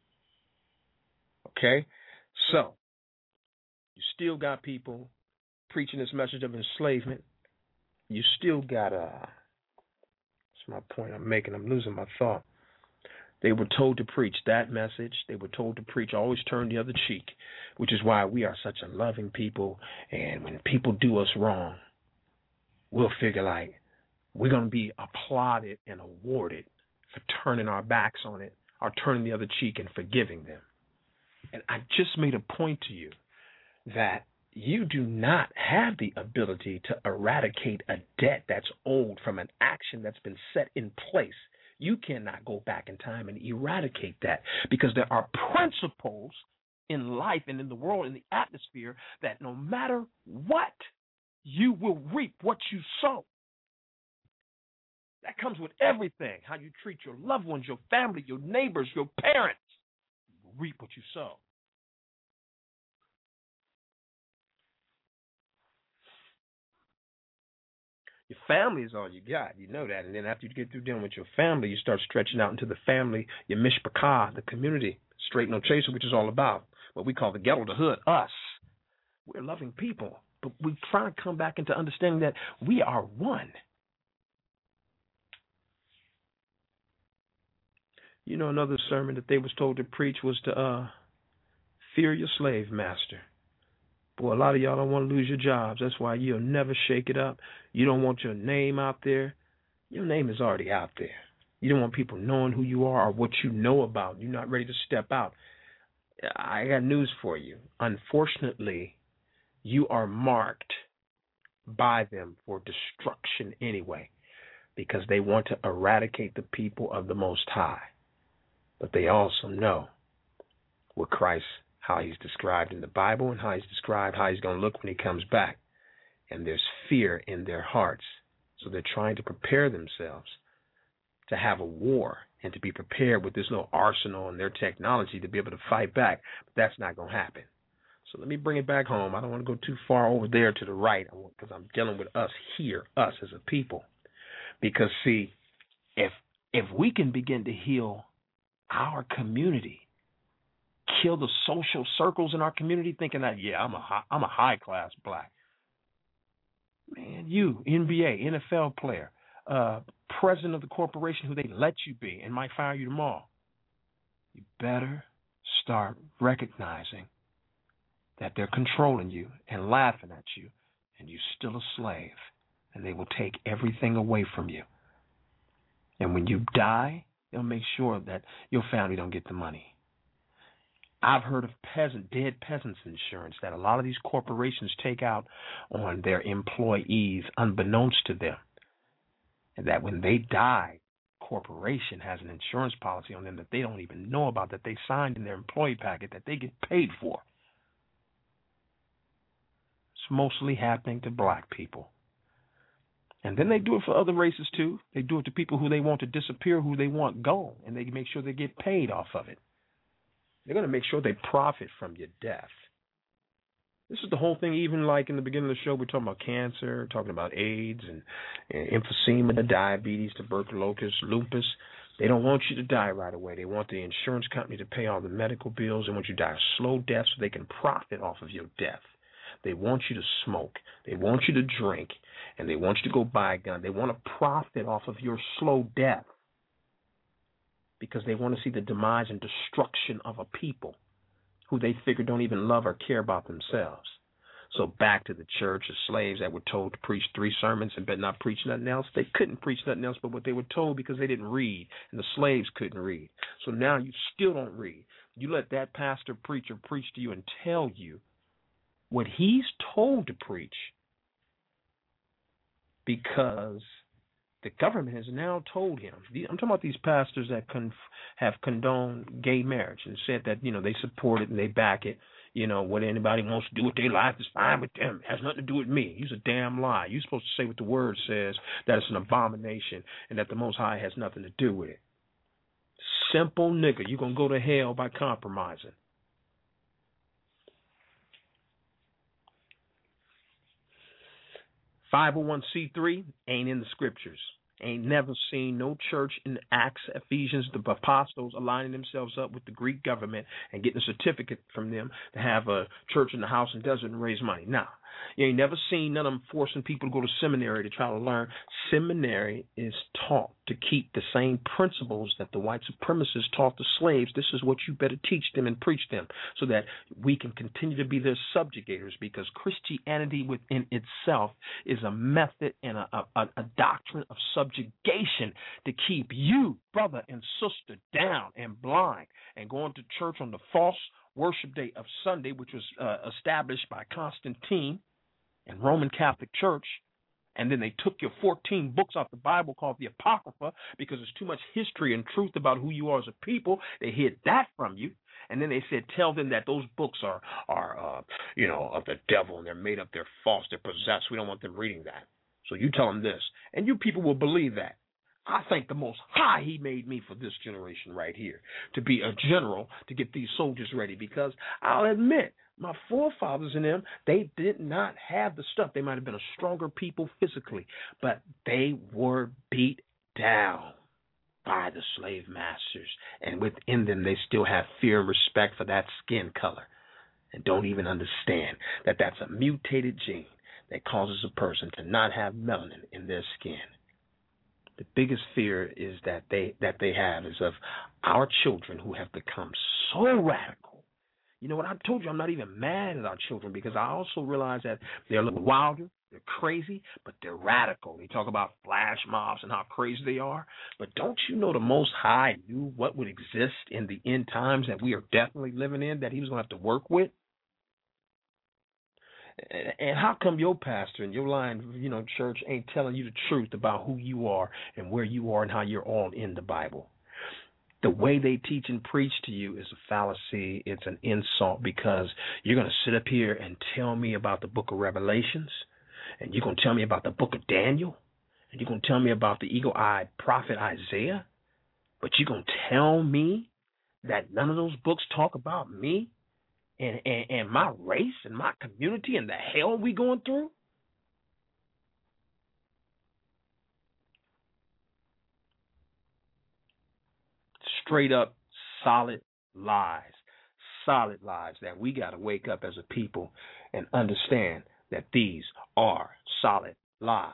Okay? So, you still got people preaching this message of enslavement, you still got that's my point I'm making. I'm losing my thought. They were told to preach that message. They were told to preach, always turn the other cheek, which is why we are such a loving people. And when people do us wrong, we'll figure like we're going to be applauded and awarded for turning our backs on it or turning the other cheek and forgiving them. And I just made a point to you that you do not have the ability to eradicate a debt that's owed from an action that's been set in place. You cannot go back in time and eradicate that because there are principles in life and in the world, in the atmosphere, that no matter what, you will reap what you sow. That comes with everything. How you treat your loved ones, your family, your neighbors, your parents. You will reap what you sow. Your family is all you got. You know that. And then after you get through dealing with your family, you start stretching out into the family, your mishpachah, the community, straight no chaser, which is all about what we call the ghetto, the hood, us. We're loving people. But we try to come back into understanding that we are one. You know, another sermon that they was told to preach was to fear your slave master. Boy, a lot of y'all don't want to lose your jobs. That's why you'll never shake it up. You don't want your name out there. Your name is already out there. You don't want people knowing who you are or what you know about. You're not ready to step out. I got news for you. Unfortunately, you are marked by them for destruction anyway, because they want to eradicate the people of the Most High. But they also know what Christ, how he's described in the Bible and how he's described how he's going to look when he comes back. And there's fear in their hearts. So they're trying to prepare themselves to have a war and to be prepared with this little arsenal and their technology to be able to fight back. But that's not going to happen. So let me bring it back home. I don't want to go too far over there to the right because I'm dealing with us here, us as a people. Because, see, if we can begin to heal our community, kill the social circles in our community, thinking that, yeah, I'm a high-class black. Man, you, NBA, NFL player, president of the corporation who they let you be and might fire you tomorrow, you better start recognizing that they're controlling you and laughing at you, and you're still a slave, and they will take everything away from you. And when you die, they'll make sure that your family don't get the money. I've heard of dead peasants insurance that a lot of these corporations take out on their employees unbeknownst to them. And that when they die, corporation has an insurance policy on them that they don't even know about, that they signed in their employee packet, that they get paid for. It's mostly happening to black people. And then they do it for other races too. They do it to people who they want to disappear, who they want gone, and they make sure they get paid off of it. They're going to make sure they profit from your death. This is the whole thing, even like in the beginning of the show, we're talking about cancer, talking about AIDS and emphysema, diabetes, tuberculosis, lupus. They don't want you to die right away. They want the insurance company to pay all the medical bills. They want you to die a slow death so they can profit off of your death. They want you to smoke. They want you to drink. And they want you to go buy a gun. They want to profit off of your slow death, because they want to see the demise and destruction of a people who they figure don't even love or care about themselves. So back to the church, the slaves that were told to preach 3 sermons and better not preach nothing else. They couldn't preach nothing else but what they were told because they didn't read, and the slaves couldn't read. So now you still don't read. You let that pastor preacher preach to you and tell you what he's told to preach, because the government has now told him. I'm talking about these pastors that have condoned gay marriage and said that, they support it and they back it. What anybody wants to do with their life is fine with them. It has nothing to do with me. It's a damn lie. You're supposed to say what the word says, that it's an abomination and that the Most High has nothing to do with it. Simple nigga. You're going to go to hell by compromising. (501c3) ain't in the scriptures. Ain't never seen no church in Acts, Ephesians, the apostles aligning themselves up with the Greek government and getting a certificate from them to have a church in the house and desert and raise money. Now, You ain't never seen none of them forcing people to go to seminary to try to learn. Seminary is taught to keep the same principles that the white supremacists taught the slaves. This is what you better teach them and preach them so that we can continue to be their subjugators, because Christianity within itself is a method and a doctrine of subjugation to keep you, brother and sister, down and blind and going to church on the false worship day of Sunday, which was established by Constantine and Roman Catholic Church. And then they took your 14 books off the Bible called the Apocrypha because there's too much history and truth about who you are as a people. They hid that from you. And then they said, tell them that those books are of the devil, and they're made up, they're false, they're possessed. We don't want them reading that. So you tell them this, and you people will believe that. I thank the Most High He made me for this generation right here, to be a general, to get these soldiers ready, because I'll admit, my forefathers and them, they did not have the stuff. They might have been a stronger people physically, but they were beat down by the slave masters. And within them, they still have fear and respect for that skin color and don't even understand that that's a mutated gene that causes a person to not have melanin in their skin. The biggest fear is that they have is of our children who have become so radical. You know what, I told you I'm not even mad at our children, because I also realize that they're a little wilder, they're crazy, but they're radical. They talk about flash mobs and how crazy they are. But don't you know the Most High knew what would exist in the end times that we are definitely living in, that He was going to have to work with? And how come your pastor and your line, church ain't telling you the truth about who you are and where you are and how you're all in the Bible? The way they teach and preach to you is a fallacy. It's an insult, because you're going to sit up here and tell me about the book of Revelations, and you're going to tell me about the book of Daniel, and you're going to tell me about the eagle-eyed prophet Isaiah, but you're going to tell me that none of those books talk about me and my race and my community and the hell we going through? Straight up solid lies that we got to wake up as a people and understand that these are solid lies.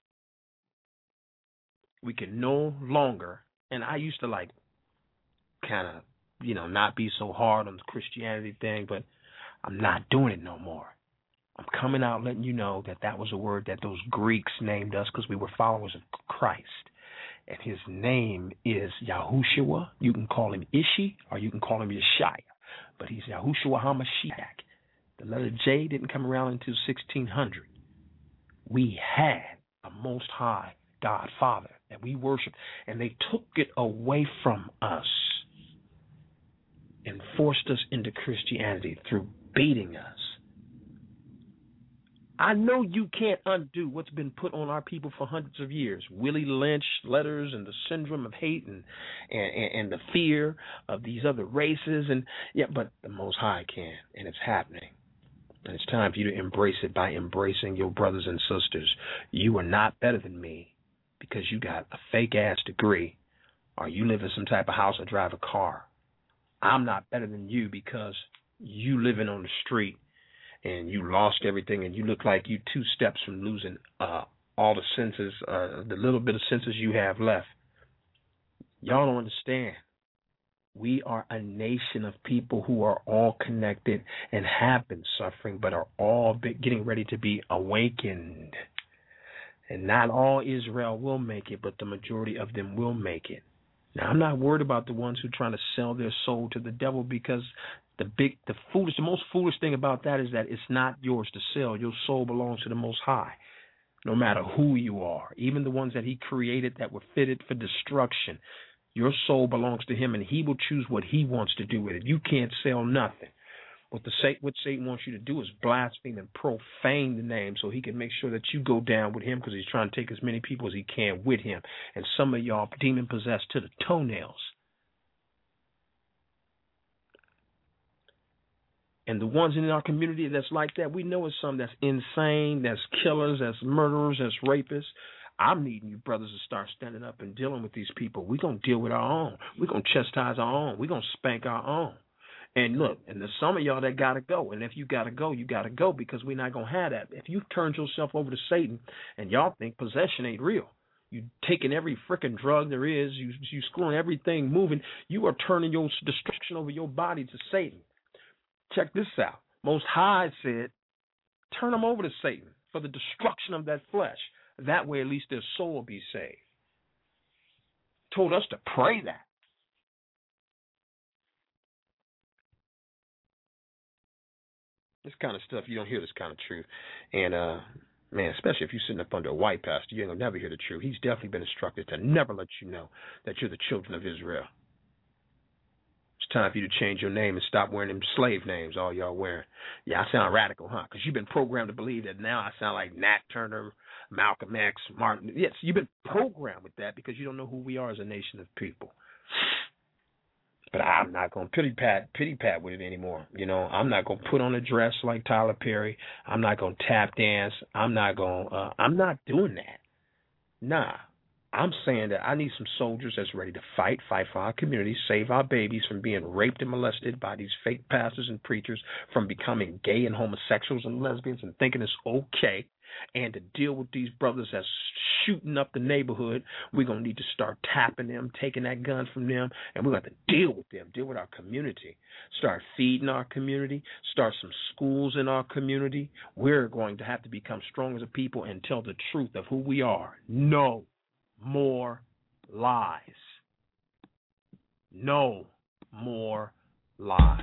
We can no longer, and I used to kind of, not be so hard on the Christianity thing, but I'm not doing it no more. I'm coming out letting you know that was a word that those Greeks named us because we were followers of Christ. And His name is Yahushua. You can call Him Ishi or you can call Him Yeshaya. But He's Yahushua HaMashiach. The letter J didn't come around until 1600. We had a Most High God Father that we worshiped, and they took it away from us and forced us into Christianity through beating us. I know you can't undo what's been put on our people for hundreds of years. Willie Lynch letters and the syndrome of hate and the fear of these other races. But the Most High can, and it's happening. And it's time for you to embrace it by embracing your brothers and sisters. You are not better than me because you got a fake-ass degree or you live in some type of house or drive a car. I'm not better than you because you living on the street and you lost everything, and you look like you 2 steps from losing all the senses, the little bit of senses you have left. Y'all don't understand. We are a nation of people who are all connected and have been suffering, but are all getting ready to be awakened. And not all Israel will make it, but the majority of them will make it. Now, I'm not worried about the ones who are trying to sell their soul to the devil, because the most foolish thing about that is that it's not yours to sell. Your soul belongs to the Most High, no matter who you are. Even the ones that He created that were fitted for destruction, your soul belongs to Him, and He will choose what He wants to do with it. You can't sell nothing. What Satan wants you to do is blaspheme and profane the name so he can make sure that you go down with him, because he's trying to take as many people as he can with him. And some of y'all demon-possessed to the toenails. And the ones in our community that's like that, we know it's some that's insane, that's killers, that's murderers, that's rapists. I'm needing you brothers to start standing up and dealing with these people. We're going to deal with our own. We're going to chastise our own. We're going to spank our own. And look, and there's some of y'all that got to go. And if you got to go, you got to go, because we're not going to have that. If you've turned yourself over to Satan and y'all think possession ain't real, you taking every freaking drug there is, you screwing everything moving, you are turning your destruction over your body to Satan. Check this out. Most High said, turn them over to Satan for the destruction of that flesh. That way at least their soul will be saved. Told us to pray that. This kind of stuff, you don't hear this kind of truth. And, man, especially if you're sitting up under a white pastor, you ain't going to never hear the truth. He's definitely been instructed to never let you know that you're the children of Israel. It's time for you to change your name and stop wearing them slave names all y'all wearing. Yeah, I sound radical, huh? Because you've been programmed to believe that now I sound like Nat Turner, Malcolm X, Martin. Yes, you've been programmed with that because you don't know who we are as a nation of people. But I'm not going to pity pat with it anymore. You know, I'm not going to put on a dress like Tyler Perry. I'm not going to tap dance. I'm not doing that. Nah. I'm saying that I need some soldiers that's ready to fight for our community, save our babies from being raped and molested by these fake pastors and preachers, from becoming gay and homosexuals and lesbians and thinking it's okay, and to deal with these brothers that's shooting up the neighborhood. We're going to need to start tapping them, taking that gun from them, and we're going to have to deal with them, deal with our community, start feeding our community, start some schools in our community. We're going to have to become strong as a people and tell the truth of who we are. No more lies. No more lies.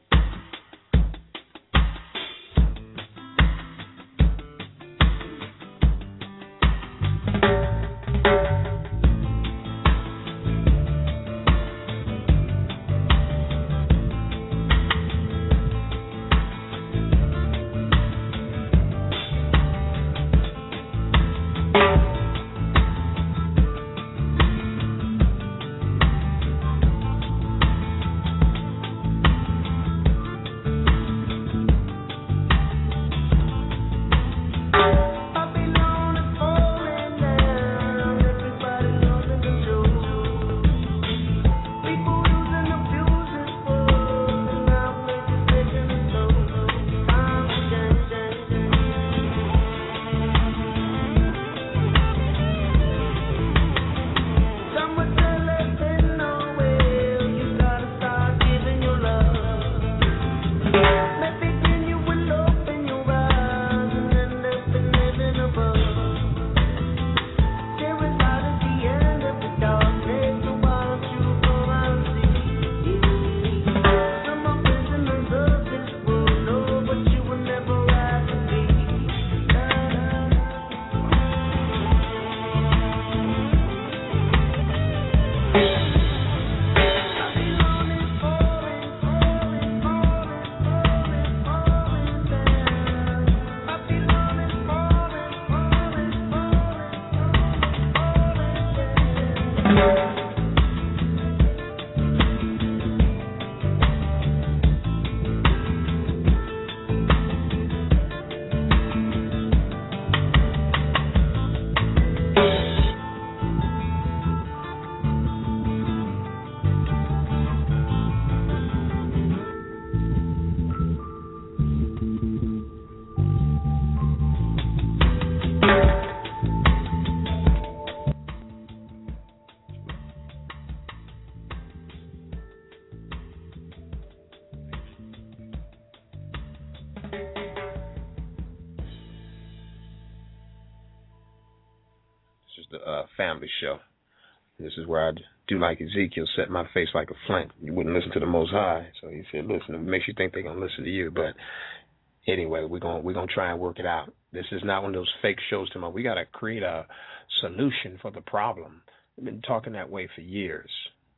Family show. This is where I do like Ezekiel, set my face like a flint. You wouldn't listen to the Most High, so he said, "Listen." It makes you think they're gonna listen to you, but anyway, we're gonna try and work it out. This is not one of those fake shows. Tomorrow, we gotta create a solution for the problem. I've been talking that way for years.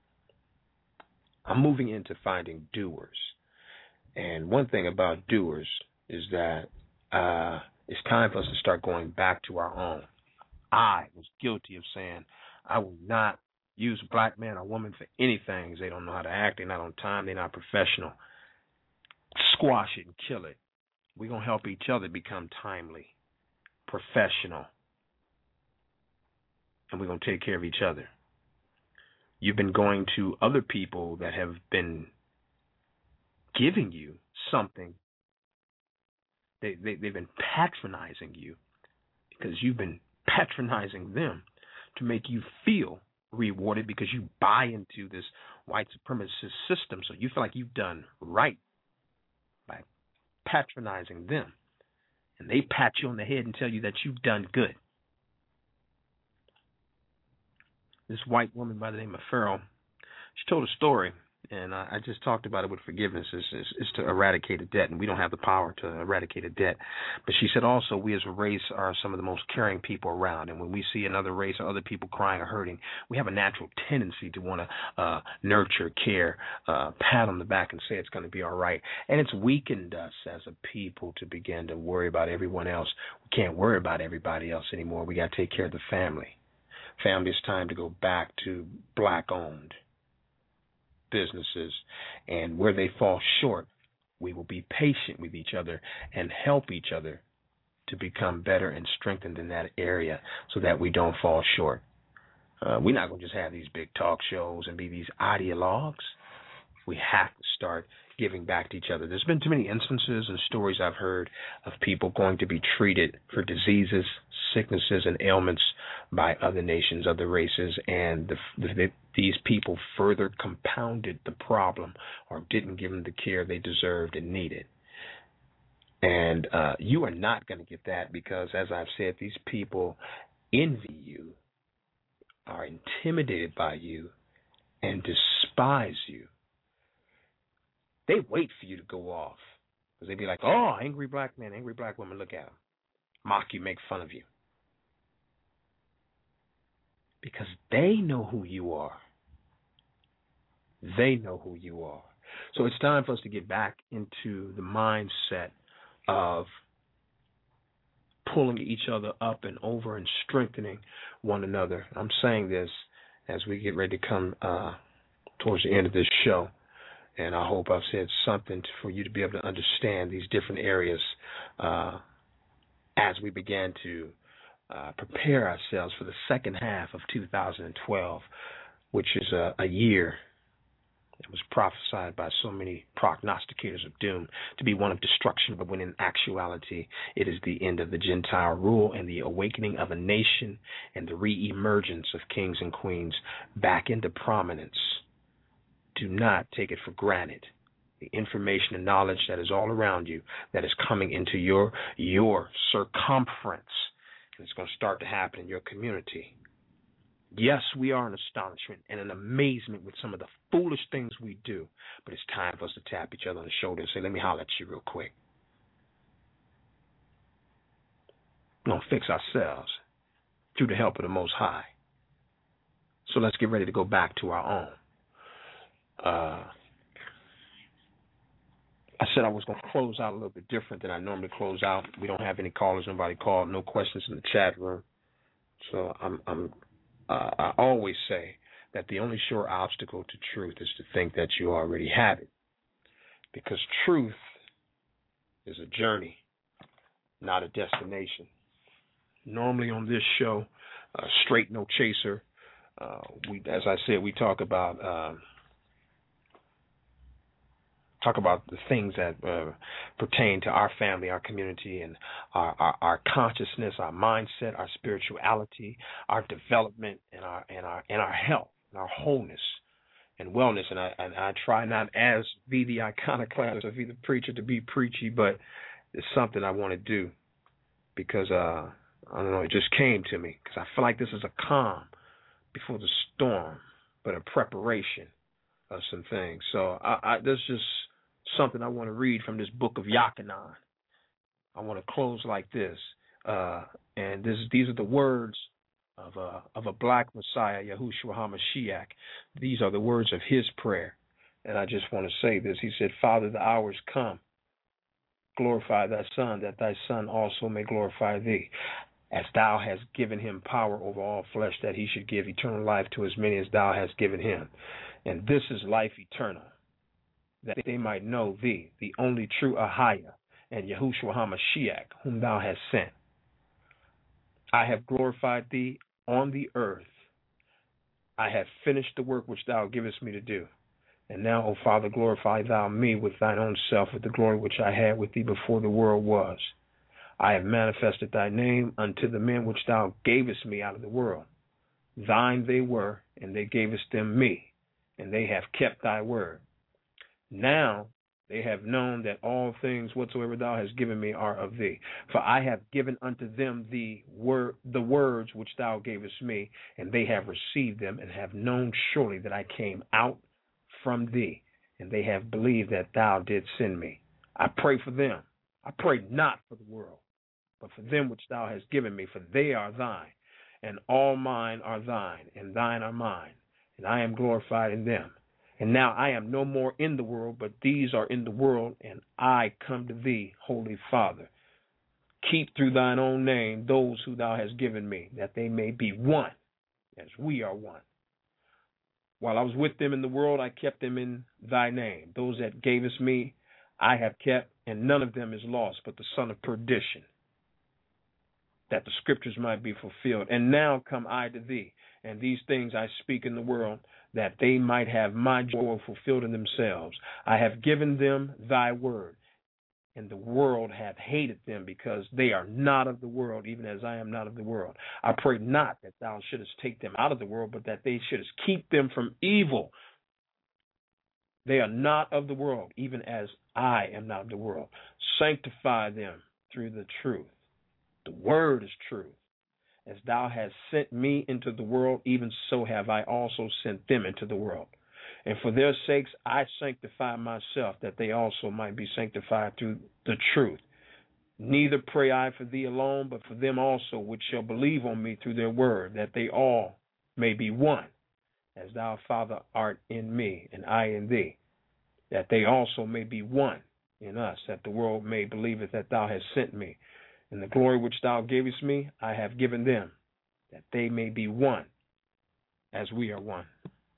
I'm moving into finding doers, and one thing about doers is that it's time for us to start going back to our own. I was guilty of saying I will not use a black man or woman for anything. They don't know how to act. They're not on time. They're not professional. Squash it and kill it. We're going to help each other become timely, professional, and we're going to take care of each other. You've been going to other people that have been giving you something. They've been patronizing you because you've been patronizing them to make you feel rewarded because you buy into this white supremacist system. So you feel like you've done right by patronizing them. And they pat you on the head and tell you that you've done good. This white woman by the name of Farrell, she told a story, and I just talked about it with forgiveness, is to eradicate a debt, and we don't have the power to eradicate a debt. But she said also we as a race are some of the most caring people around, and when we see another race or other people crying or hurting, we have a natural tendency to want to nurture, care, pat on the back and say it's going to be all right. And it's weakened us as a people to begin to worry about everyone else. We can't worry about everybody else anymore. We got to take care of the family. Family, it's time to go back to black-owned businesses, and where they fall short, we will be patient with each other and help each other to become better and strengthened in that area so that we don't fall short. We're not going to just have these big talk shows and be these ideologues. We have to start giving back to each other. There's been too many instances and stories I've heard of people going to be treated for diseases, sicknesses, and ailments by other nations, other races, and these people further compounded the problem or didn't give them the care they deserved and needed. And you are not going to get that because, as I've said, these people envy you, are intimidated by you, and despise you. They wait for you to go off because they be like, oh, angry black man, angry black woman, look at him. Mock you, make fun of you. Because they know who you are. They know who you are. So it's time for us to get back into the mindset of pulling each other up and over and strengthening one another. I'm saying this as we get ready to come towards the end of this show. And I hope I've said something for you to be able to understand these different areas as we begin to prepare ourselves for the second half of 2012, which is a year that was prophesied by so many prognosticators of doom to be one of destruction, but when in actuality it is the end of the Gentile rule and the awakening of a nation and the re-emergence of kings and queens back into prominence. Do not take it for granted. The information and knowledge that is all around you that is coming into your circumference, and it's going to start to happen in your community. Yes, we are in astonishment and in amazement with some of the foolish things we do, but it's time for us to tap each other on the shoulder and say, let me holler at you real quick. We're going to fix ourselves through the help of the Most High. So let's get ready to go back to our own. I said I was going to close out a little bit different than I normally close out. We don't have any callers, nobody called, no questions in the chat room. So I always say that the only sure obstacle to truth is to think that you already have it. Because truth is a journey, not a destination. Normally on this show, Straight No Chaser, as I said, we talk about the things that pertain to our family, our community, and our consciousness, our mindset, our spirituality, our development, and our health, and our wholeness and wellness. And I try not as be the iconoclast or be the preacher to be preachy, but it's something I want to do because I don't know, it just came to me because I feel like this is a calm before the storm, but a preparation of some things. So there's just something I want to read from this book of Yachanan. I want to close like this. And these are the words of a black Messiah, Yahushua HaMashiach. These are the words of his prayer. And I just want to say this. He said, Father, the hour is come. Glorify thy Son, that thy Son also may glorify thee. As thou hast given him power over all flesh, that he should give eternal life to as many as thou hast given him. And this is life eternal, that they might know thee, the only true Ahia, and Yahushua HaMashiach, whom thou hast sent. I have glorified thee on the earth. I have finished the work which thou givest me to do. And now, O Father, glorify thou me with thine own self, with the glory which I had with thee before the world was. I have manifested thy name unto the men which thou gavest me out of the world. Thine they were, and they gavest them me, and they have kept thy word. Now they have known that all things whatsoever thou hast given me are of thee. For I have given unto them the words which thou gavest me, and they have received them, and have known surely that I came out from thee, and they have believed that thou didst send me. I pray for them. I pray not for the world, but for them which thou hast given me, for they are thine, and all mine are thine, and thine are mine, and I am glorified in them. And now I am no more in the world, but these are in the world, and I come to thee, Holy Father. Keep through thine own name those who thou hast given me, that they may be one, as we are one. While I was with them in the world, I kept them in thy name. Those that gavest me, I have kept, and none of them is lost, but the son of perdition, that the scriptures might be fulfilled. And now come I to thee, and these things I speak in the world, that they might have my joy fulfilled in themselves. I have given them thy word, and the world hath hated them, because they are not of the world, even as I am not of the world. I pray not that thou shouldest take them out of the world, but that they shouldest keep them from evil. They are not of the world, even as I am not of the world. Sanctify them through the truth. The word is truth. As thou hast sent me into the world, even so have I also sent them into the world. And for their sakes I sanctify myself, that they also might be sanctified through the truth. Neither pray I for thee alone, but for them also which shall believe on me through their word, that they all may be one, as thou, Father, art in me, and I in thee, that they also may be one in us, that the world may believe that thou hast sent me. And the glory which thou gavest me, I have given them, that they may be one, as we are one.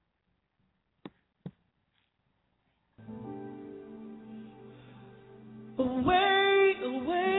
Away, away.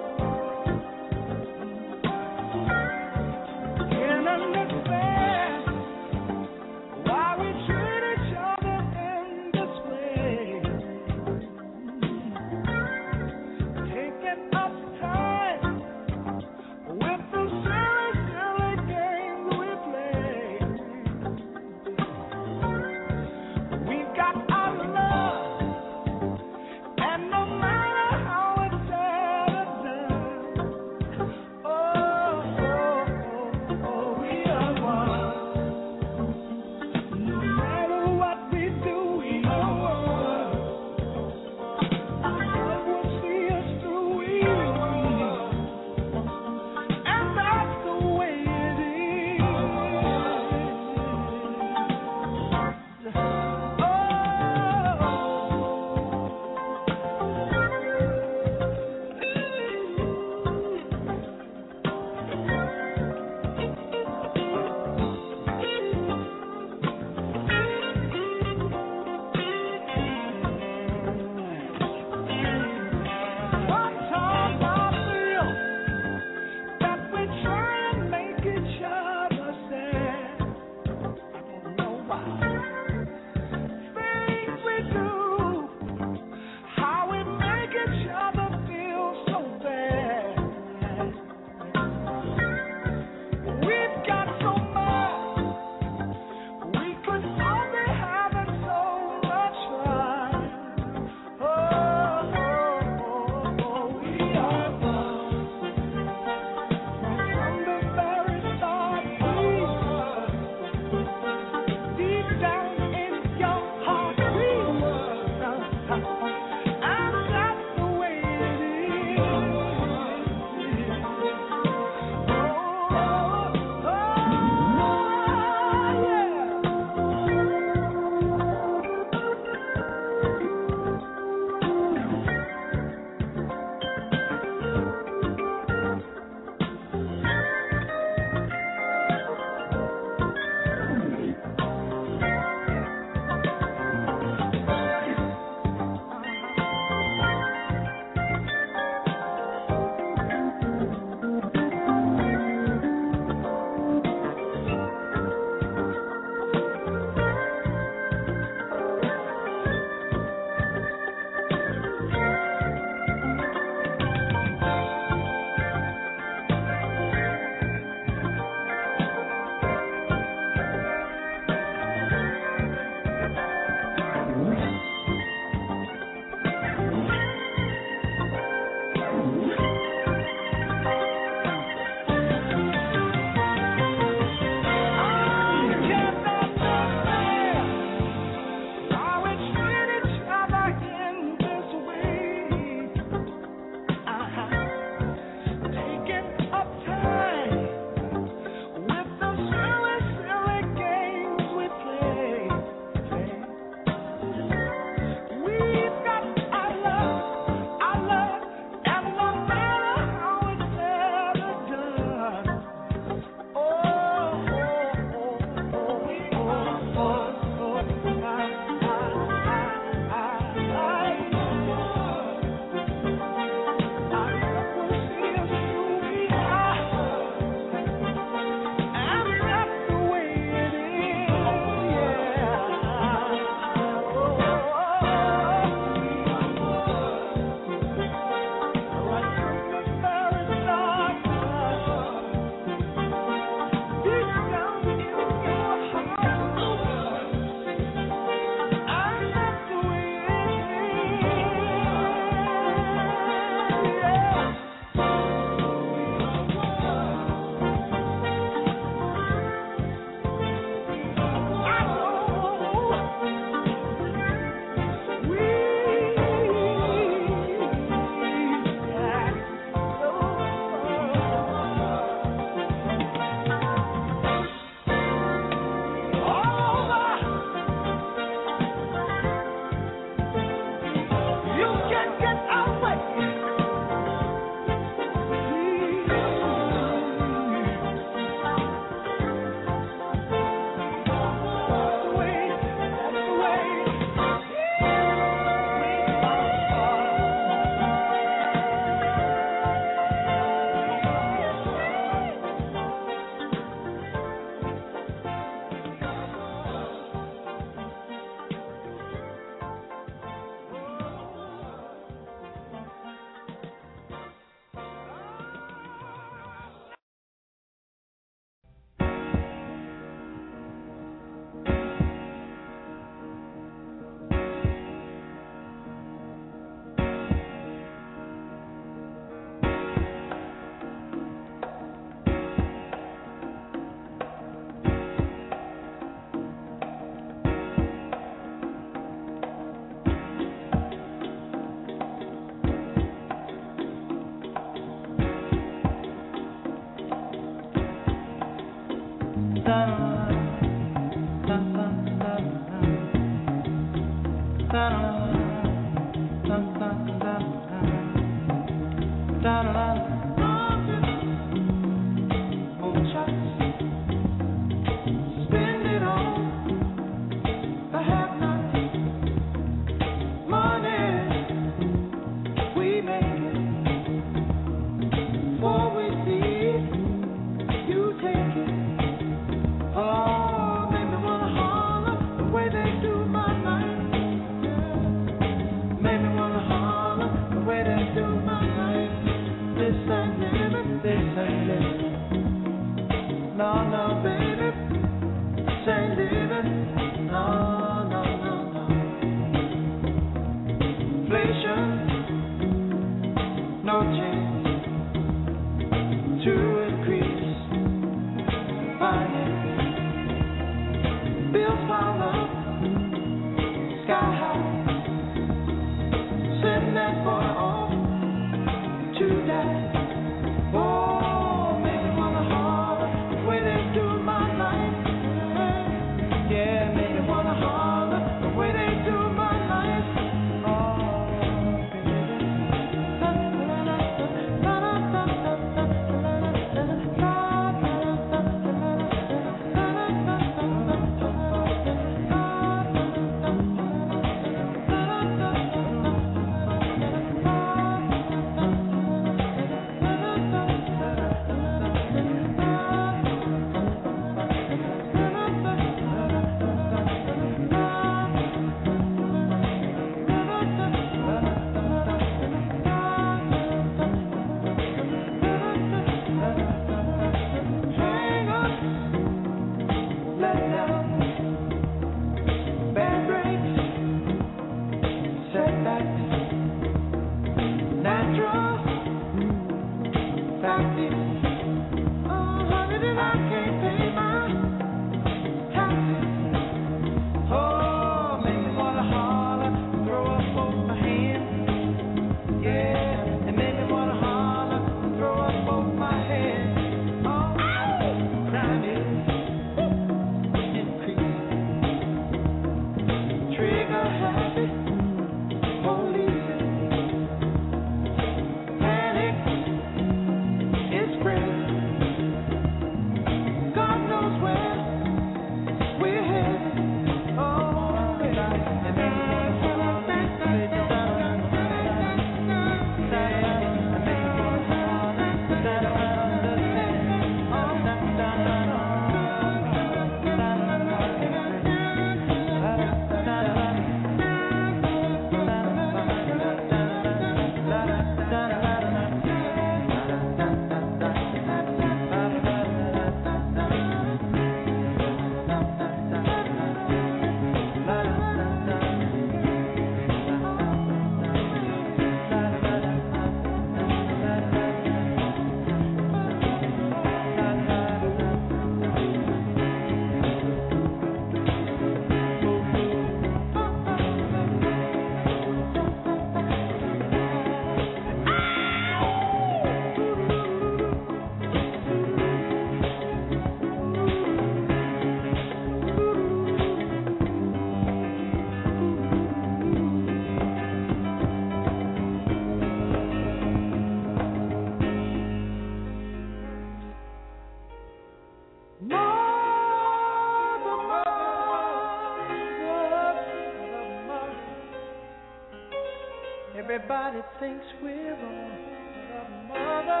Everybody thinks we're wrong, but mother,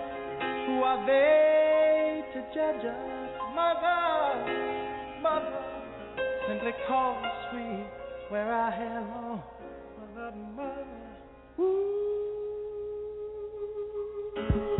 who are they to judge us? Mother, mother, simply cause we wear our hair long. Mother, mother, ooh.